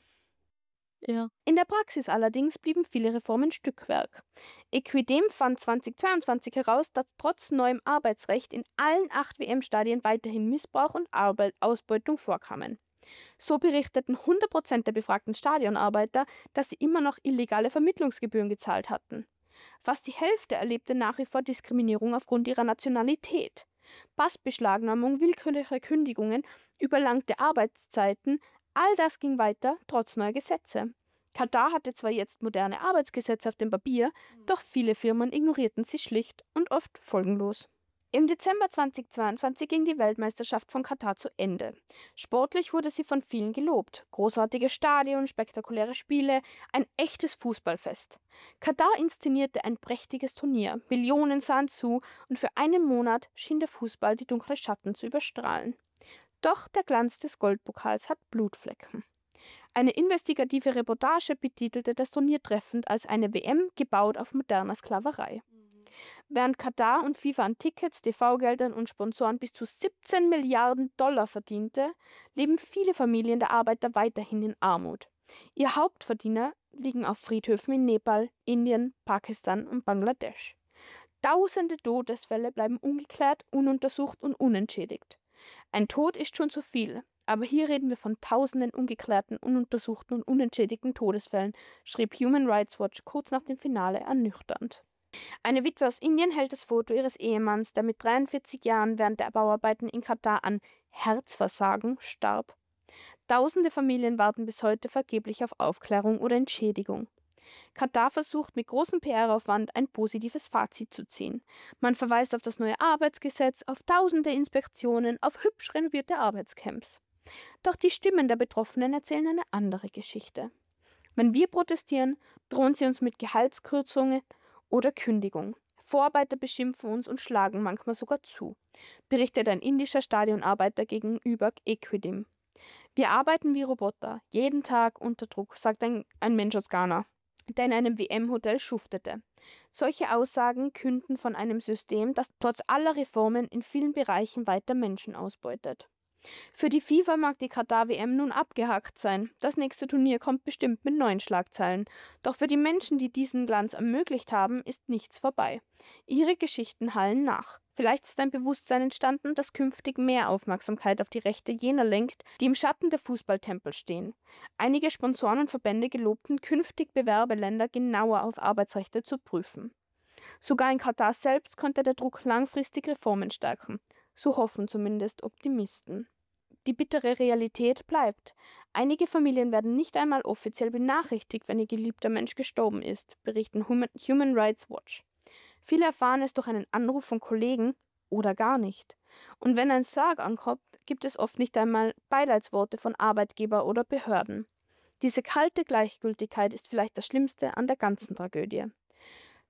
Speaker 2: Ja.
Speaker 1: In der Praxis allerdings blieben viele Reformen Stückwerk. Equidem fand 2022 heraus, dass trotz neuem Arbeitsrecht in allen 8 WM-Stadien weiterhin Missbrauch und Ausbeutung vorkamen. So berichteten 100% der befragten Stadionarbeiter, dass sie immer noch illegale Vermittlungsgebühren gezahlt hatten. Fast die Hälfte erlebte nach wie vor Diskriminierung aufgrund ihrer Nationalität. Passbeschlagnahmung, willkürliche Kündigungen, überlangte Arbeitszeiten, all das ging weiter, trotz neuer Gesetze. Katar hatte zwar jetzt moderne Arbeitsgesetze auf dem Papier, doch viele Firmen ignorierten sie schlicht und oft folgenlos. Im Dezember 2022 ging die Weltmeisterschaft von Katar zu Ende. Sportlich wurde sie von vielen gelobt. Großartige Stadien, spektakuläre Spiele, ein echtes Fußballfest. Katar inszenierte ein prächtiges Turnier, Millionen sahen zu und für einen Monat schien der Fußball die dunklen Schatten zu überstrahlen. Doch der Glanz des Goldpokals hat Blutflecken. Eine investigative Reportage betitelte das Turnier treffend als eine WM gebaut auf moderner Sklaverei. Während Katar und FIFA an Tickets, TV-Geldern und Sponsoren bis zu 17 Milliarden Dollar verdiente, leben viele Familien der Arbeiter weiterhin in Armut. Ihr Hauptverdiener liegen auf Friedhöfen in Nepal, Indien, Pakistan und Bangladesch. Tausende Todesfälle bleiben ungeklärt, ununtersucht und unentschädigt. Ein Tod ist schon zu viel, aber hier reden wir von tausenden ungeklärten, ununtersuchten und unentschädigten Todesfällen, schrieb Human Rights Watch kurz nach dem Finale ernüchternd. Eine Witwe aus Indien hält das Foto ihres Ehemanns, der mit 43 Jahren während der Bauarbeiten in Katar an Herzversagen starb. Tausende Familien warten bis heute vergeblich auf Aufklärung oder Entschädigung. Katar versucht mit großem PR-Aufwand ein positives Fazit zu ziehen. Man verweist auf das neue Arbeitsgesetz, auf tausende Inspektionen, auf hübsch renovierte Arbeitscamps. Doch die Stimmen der Betroffenen erzählen eine andere Geschichte. Wenn wir protestieren, drohen sie uns mit Gehaltskürzungen oder Kündigung. Vorarbeiter beschimpfen uns und schlagen manchmal sogar zu, berichtet ein indischer Stadionarbeiter gegenüber Equidim. Wir arbeiten wie Roboter, jeden Tag unter Druck, sagt ein Mensch aus Ghana, der in einem WM-Hotel schuftete. Solche Aussagen künden von einem System, das trotz aller Reformen in vielen Bereichen weiter Menschen ausbeutet. Für die FIFA mag die Katar-WM nun abgehakt sein. Das nächste Turnier kommt bestimmt mit neuen Schlagzeilen. Doch für die Menschen, die diesen Glanz ermöglicht haben, ist nichts vorbei. Ihre Geschichten hallen nach. Vielleicht ist ein Bewusstsein entstanden, das künftig mehr Aufmerksamkeit auf die Rechte jener lenkt, die im Schatten der Fußballtempel stehen. Einige Sponsoren und Verbände gelobten, künftig Bewerberländer genauer auf Arbeitsrechte zu prüfen. Sogar in Katar selbst könnte der Druck langfristig Reformen stärken. So hoffen zumindest Optimisten. Die bittere Realität bleibt. Einige Familien werden nicht einmal offiziell benachrichtigt, wenn ihr geliebter Mensch gestorben ist, berichten Human Rights Watch. Viele erfahren es durch einen Anruf von Kollegen oder gar nicht. Und wenn ein Sarg ankommt, gibt es oft nicht einmal Beileidsworte von Arbeitgeber oder Behörden. Diese kalte Gleichgültigkeit ist vielleicht das Schlimmste an der ganzen Tragödie.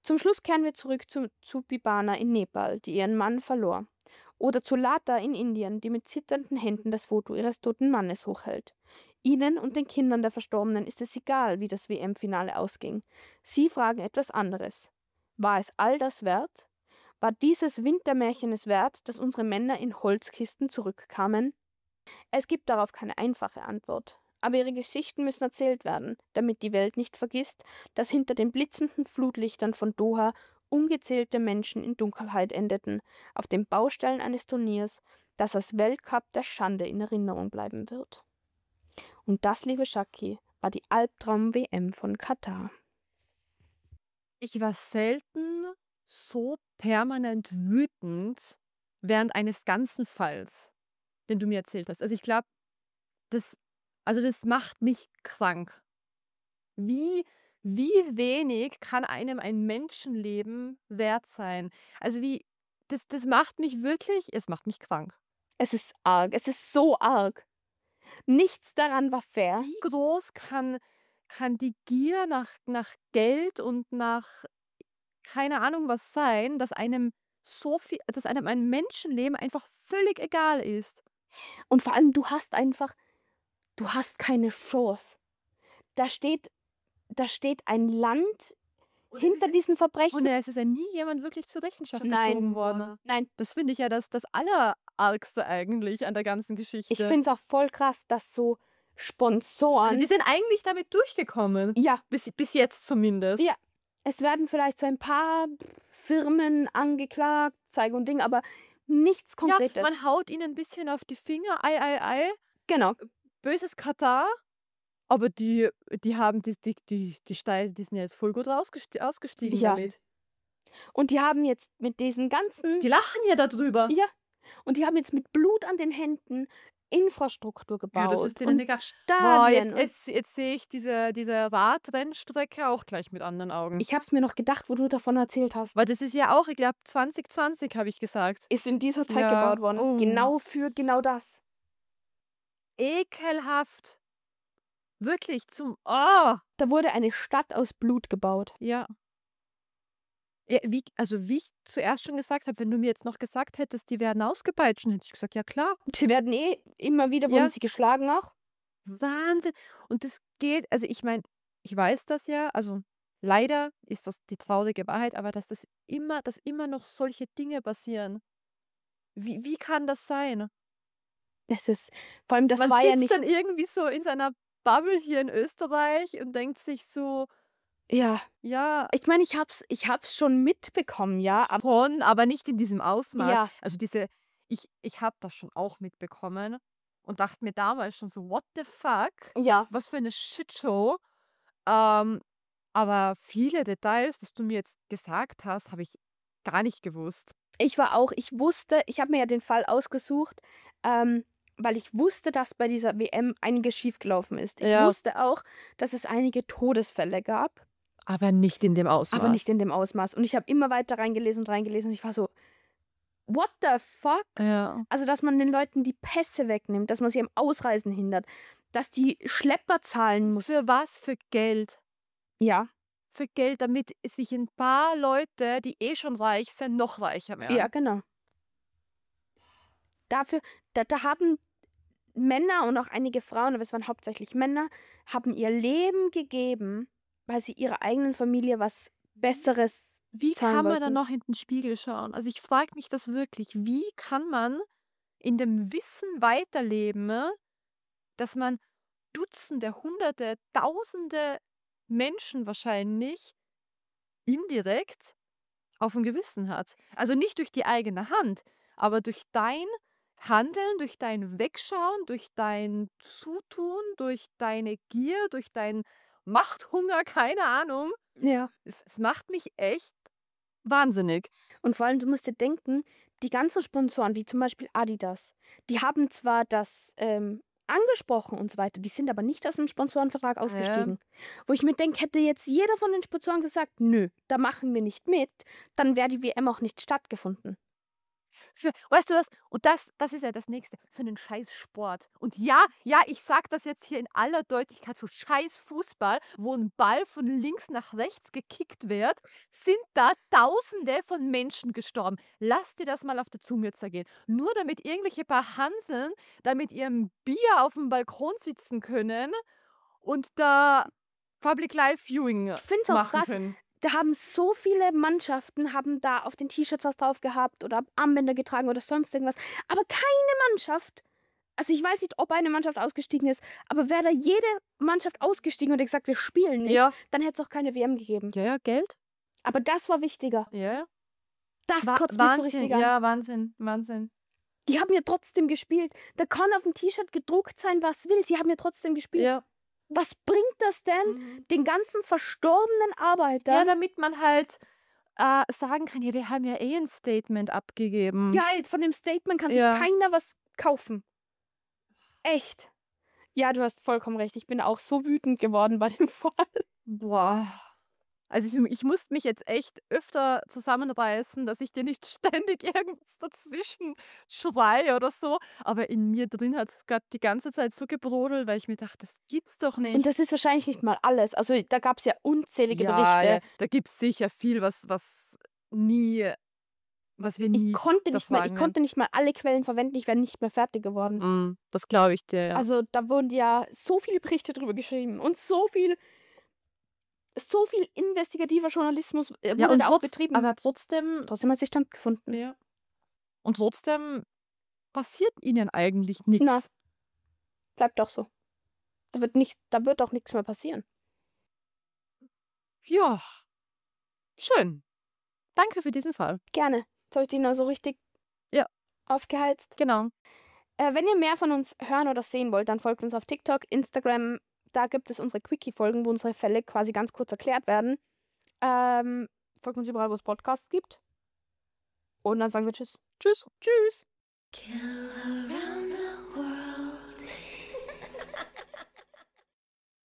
Speaker 1: Zum Schluss kehren wir zurück zu Bibana in Nepal, die ihren Mann verlor. Oder zu Lata in Indien, die mit zitternden Händen das Foto ihres toten Mannes hochhält. Ihnen und den Kindern der Verstorbenen ist es egal, wie das WM-Finale ausging. Sie fragen etwas anderes. War es all das wert? War dieses Wintermärchen es wert, dass unsere Männer in Holzkisten zurückkamen? Es gibt darauf keine einfache Antwort. Aber ihre Geschichten müssen erzählt werden, damit die Welt nicht vergisst, dass hinter den blitzenden Flutlichtern von Doha ungezählte Menschen in Dunkelheit endeten, auf den Baustellen eines Turniers, das als Weltcup der Schande in Erinnerung bleiben wird. Und das, liebe Shaki, war die Albtraum-WM von Katar.
Speaker 2: Ich war selten so permanent wütend während eines ganzen Falls, den du mir erzählt hast. Also ich glaube, das macht mich krank. Wie wenig kann einem ein Menschenleben wert sein? Also das macht mich wirklich, es macht mich krank.
Speaker 1: Es ist arg, es ist so arg. Nichts daran war fair.
Speaker 2: Wie groß kann die Gier nach Geld und nach keine Ahnung was sein, dass einem ein Menschenleben einfach völlig egal ist.
Speaker 1: Und vor allem, du hast keine Chance. Da steht ein Land hinter diesen
Speaker 2: Und
Speaker 1: Verbrechen.
Speaker 2: es ist ja nie jemand wirklich zur Rechenschaft gezogen worden.
Speaker 1: Nein.
Speaker 2: Das finde ich ja das Allerargste eigentlich an der ganzen Geschichte.
Speaker 1: Ich finde es auch voll krass, dass so Sponsoren.
Speaker 2: Also die sind eigentlich damit durchgekommen.
Speaker 1: Ja,
Speaker 2: Bis jetzt zumindest.
Speaker 1: Ja. Es werden vielleicht so ein paar Firmen angeklagt, Zeige und Ding, aber nichts Konkretes.
Speaker 2: Ja, man haut ihnen ein bisschen auf die Finger, ei.
Speaker 1: Genau.
Speaker 2: Böses Katar. Aber die haben die sind ja jetzt voll gut ausgestiegen
Speaker 1: Ja.
Speaker 2: damit.
Speaker 1: Und die haben jetzt mit diesen ganzen.
Speaker 2: Die lachen ja darüber.
Speaker 1: Ja. Und die haben jetzt mit Blut an den Händen Infrastruktur gebaut.
Speaker 2: Ja, das ist denen
Speaker 1: und
Speaker 2: egal. Boah,
Speaker 1: Stadien.
Speaker 2: jetzt sehe ich diese Radrennstrecke auch gleich mit anderen Augen.
Speaker 1: Ich habe es mir noch gedacht, wo du davon erzählt hast.
Speaker 2: Weil das ist ja auch, ich glaube, 2020 habe ich gesagt.
Speaker 1: Ist in dieser Zeit
Speaker 2: Ja.
Speaker 1: gebaut worden.
Speaker 2: Oh.
Speaker 1: Genau für genau das.
Speaker 2: Ekelhaft. Wirklich Oh.
Speaker 1: Da wurde eine Stadt aus Blut gebaut.
Speaker 2: Ja. Ja, wie ich zuerst schon gesagt habe, wenn du mir jetzt noch gesagt hättest, die werden ausgepeitscht, hätte ich gesagt, ja klar.
Speaker 1: Sie werden immer wieder
Speaker 2: Ja.
Speaker 1: wurden sie geschlagen auch.
Speaker 2: Wahnsinn. Und das geht, also ich meine, ich weiß das ja, also leider ist das die traurige Wahrheit, aber dass immer noch solche Dinge passieren. Wie kann das sein?
Speaker 1: Das ist, vor allem, das
Speaker 2: Man
Speaker 1: war ja
Speaker 2: sitzt
Speaker 1: nicht.
Speaker 2: dann irgendwie so in seiner Bubble hier in Österreich und denkt sich so,
Speaker 1: Ja,
Speaker 2: ja,
Speaker 1: ich meine, ich hab's schon mitbekommen, ja, aber
Speaker 2: schon, aber nicht in diesem Ausmaß.
Speaker 1: Ja.
Speaker 2: Also ich habe das schon auch mitbekommen und dachte mir damals schon so, what the fuck?
Speaker 1: ja,
Speaker 2: Was für eine Shitshow. Aber viele Details, was du mir jetzt gesagt hast, habe ich gar nicht gewusst.
Speaker 1: ich habe mir ja den Fall ausgesucht, weil ich wusste, dass bei dieser WM einiges schiefgelaufen ist. Ich
Speaker 2: Ja.
Speaker 1: wusste auch, dass es einige Todesfälle gab,
Speaker 2: Aber nicht in dem Ausmaß.
Speaker 1: aber nicht in dem Ausmaß. Und ich habe immer weiter reingelesen und ich war so, what the fuck?
Speaker 2: Ja.
Speaker 1: Also, dass man den Leuten die Pässe wegnimmt, dass man sie am Ausreisen hindert, dass die Schlepper zahlen muss.
Speaker 2: Für was? Für Geld.
Speaker 1: Ja,
Speaker 2: Für Geld, damit sich ein paar Leute, die schon reich sind, noch reicher werden.
Speaker 1: ja, genau. Dafür, da haben Männer und auch einige Frauen, aber es waren hauptsächlich Männer, haben ihr Leben gegeben, weil sie ihrer eigenen Familie was Besseres
Speaker 2: Wie
Speaker 1: zahlen
Speaker 2: kann man
Speaker 1: wollten.
Speaker 2: dann noch in den Spiegel schauen? Also ich frage mich das wirklich. Wie kann man in dem Wissen weiterleben, dass man Dutzende, Hunderte, Tausende Menschen wahrscheinlich indirekt auf dem Gewissen hat? Also nicht durch die eigene Hand, aber durch dein Handeln, durch dein Wegschauen, durch dein Zutun, durch deine Gier, durch deinen Machthunger, keine Ahnung.
Speaker 1: Ja.
Speaker 2: Es macht mich echt wahnsinnig.
Speaker 1: Und vor allem, du musst dir denken, die ganzen Sponsoren, wie zum Beispiel Adidas, die haben zwar das angesprochen und so weiter, die sind aber nicht aus dem Sponsorenvertrag ausgestiegen. Wo ich mir denke, hätte jetzt jeder von den Sponsoren gesagt, nö, da machen wir nicht mit, dann wäre die WM auch nicht stattgefunden.
Speaker 2: weißt du was? Und das ist ja das Nächste, für einen scheiß Sport. Und ja, ich sag das jetzt hier in aller Deutlichkeit, für scheiß Fußball, wo ein Ball von links nach rechts gekickt wird, sind da Tausende von Menschen gestorben. Lass dir das mal auf der Zunge zergehen. Nur damit irgendwelche paar Hanseln da mit ihrem Bier auf dem Balkon sitzen können und da Public Live Viewing
Speaker 1: Ich finde es auch
Speaker 2: machen
Speaker 1: krass.
Speaker 2: können.
Speaker 1: Da haben so viele Mannschaften haben da auf den T-Shirts was drauf gehabt oder Armbänder getragen oder sonst irgendwas. Aber keine Mannschaft, also ich weiß nicht, ob eine Mannschaft ausgestiegen ist, aber wäre da jede Mannschaft ausgestiegen und hätte gesagt, wir spielen nicht,
Speaker 2: Ja.
Speaker 1: dann hätte es auch keine WM gegeben.
Speaker 2: Ja, Geld.
Speaker 1: Aber das war wichtiger.
Speaker 2: Ja.
Speaker 1: Das kotzt mich so richtig an.
Speaker 2: Ja, Wahnsinn.
Speaker 1: Die haben ja trotzdem gespielt. Da kann auf dem T-Shirt gedruckt sein, was will. Sie haben ja trotzdem gespielt.
Speaker 2: Ja.
Speaker 1: Was bringt das denn den ganzen verstorbenen
Speaker 2: Ja,
Speaker 1: Arbeitern?
Speaker 2: damit man halt sagen kann, ja, wir haben ja ein Statement abgegeben.
Speaker 1: Geil, von dem Statement kann sich
Speaker 2: Ja.
Speaker 1: keiner was kaufen. Echt. Ja, du hast vollkommen recht. Ich bin auch so wütend geworden bei dem Fall.
Speaker 2: Boah. Also ich musste mich jetzt echt öfter zusammenreißen, dass ich dir nicht ständig irgendwas dazwischen schreie oder so. Aber in mir drin hat es gerade die ganze Zeit so gebrodelt, weil ich mir dachte, das gibt's doch nicht.
Speaker 1: Und das ist wahrscheinlich nicht mal alles. Also da gab es ja unzählige
Speaker 2: ja,
Speaker 1: Berichte.
Speaker 2: da gibt es sicher viel, was wir nie
Speaker 1: Ich konnte
Speaker 2: hinterfragen
Speaker 1: nicht mal alle Quellen verwenden. Ich wäre nicht mehr fertig geworden.
Speaker 2: werden. Das glaube ich dir, ja.
Speaker 1: Also da wurden ja so viele Berichte drüber geschrieben und so viel investigativer Journalismus wurde da auch betrieben.
Speaker 2: aber trotzdem,
Speaker 1: Trotzdem hat sie stattgefunden.
Speaker 2: ja. Und trotzdem passiert ihnen eigentlich
Speaker 1: Na.
Speaker 2: nichts.
Speaker 1: Bleibt doch so. Da wird auch nichts mehr passieren.
Speaker 2: Ja, schön. Danke für diesen Fall.
Speaker 1: Gerne. Jetzt habe ich die noch so richtig
Speaker 2: Ja.
Speaker 1: aufgeheizt.
Speaker 2: Genau.
Speaker 1: Wenn ihr mehr von uns hören oder sehen wollt, dann folgt uns auf TikTok, Instagram. Da gibt es unsere Quickie-Folgen, wo unsere Fälle quasi ganz kurz erklärt werden. Folgt uns überall, wo es Podcasts gibt. Und dann sagen wir Tschüss.
Speaker 2: Tschüss.
Speaker 1: Tschüss.
Speaker 3: Kill around.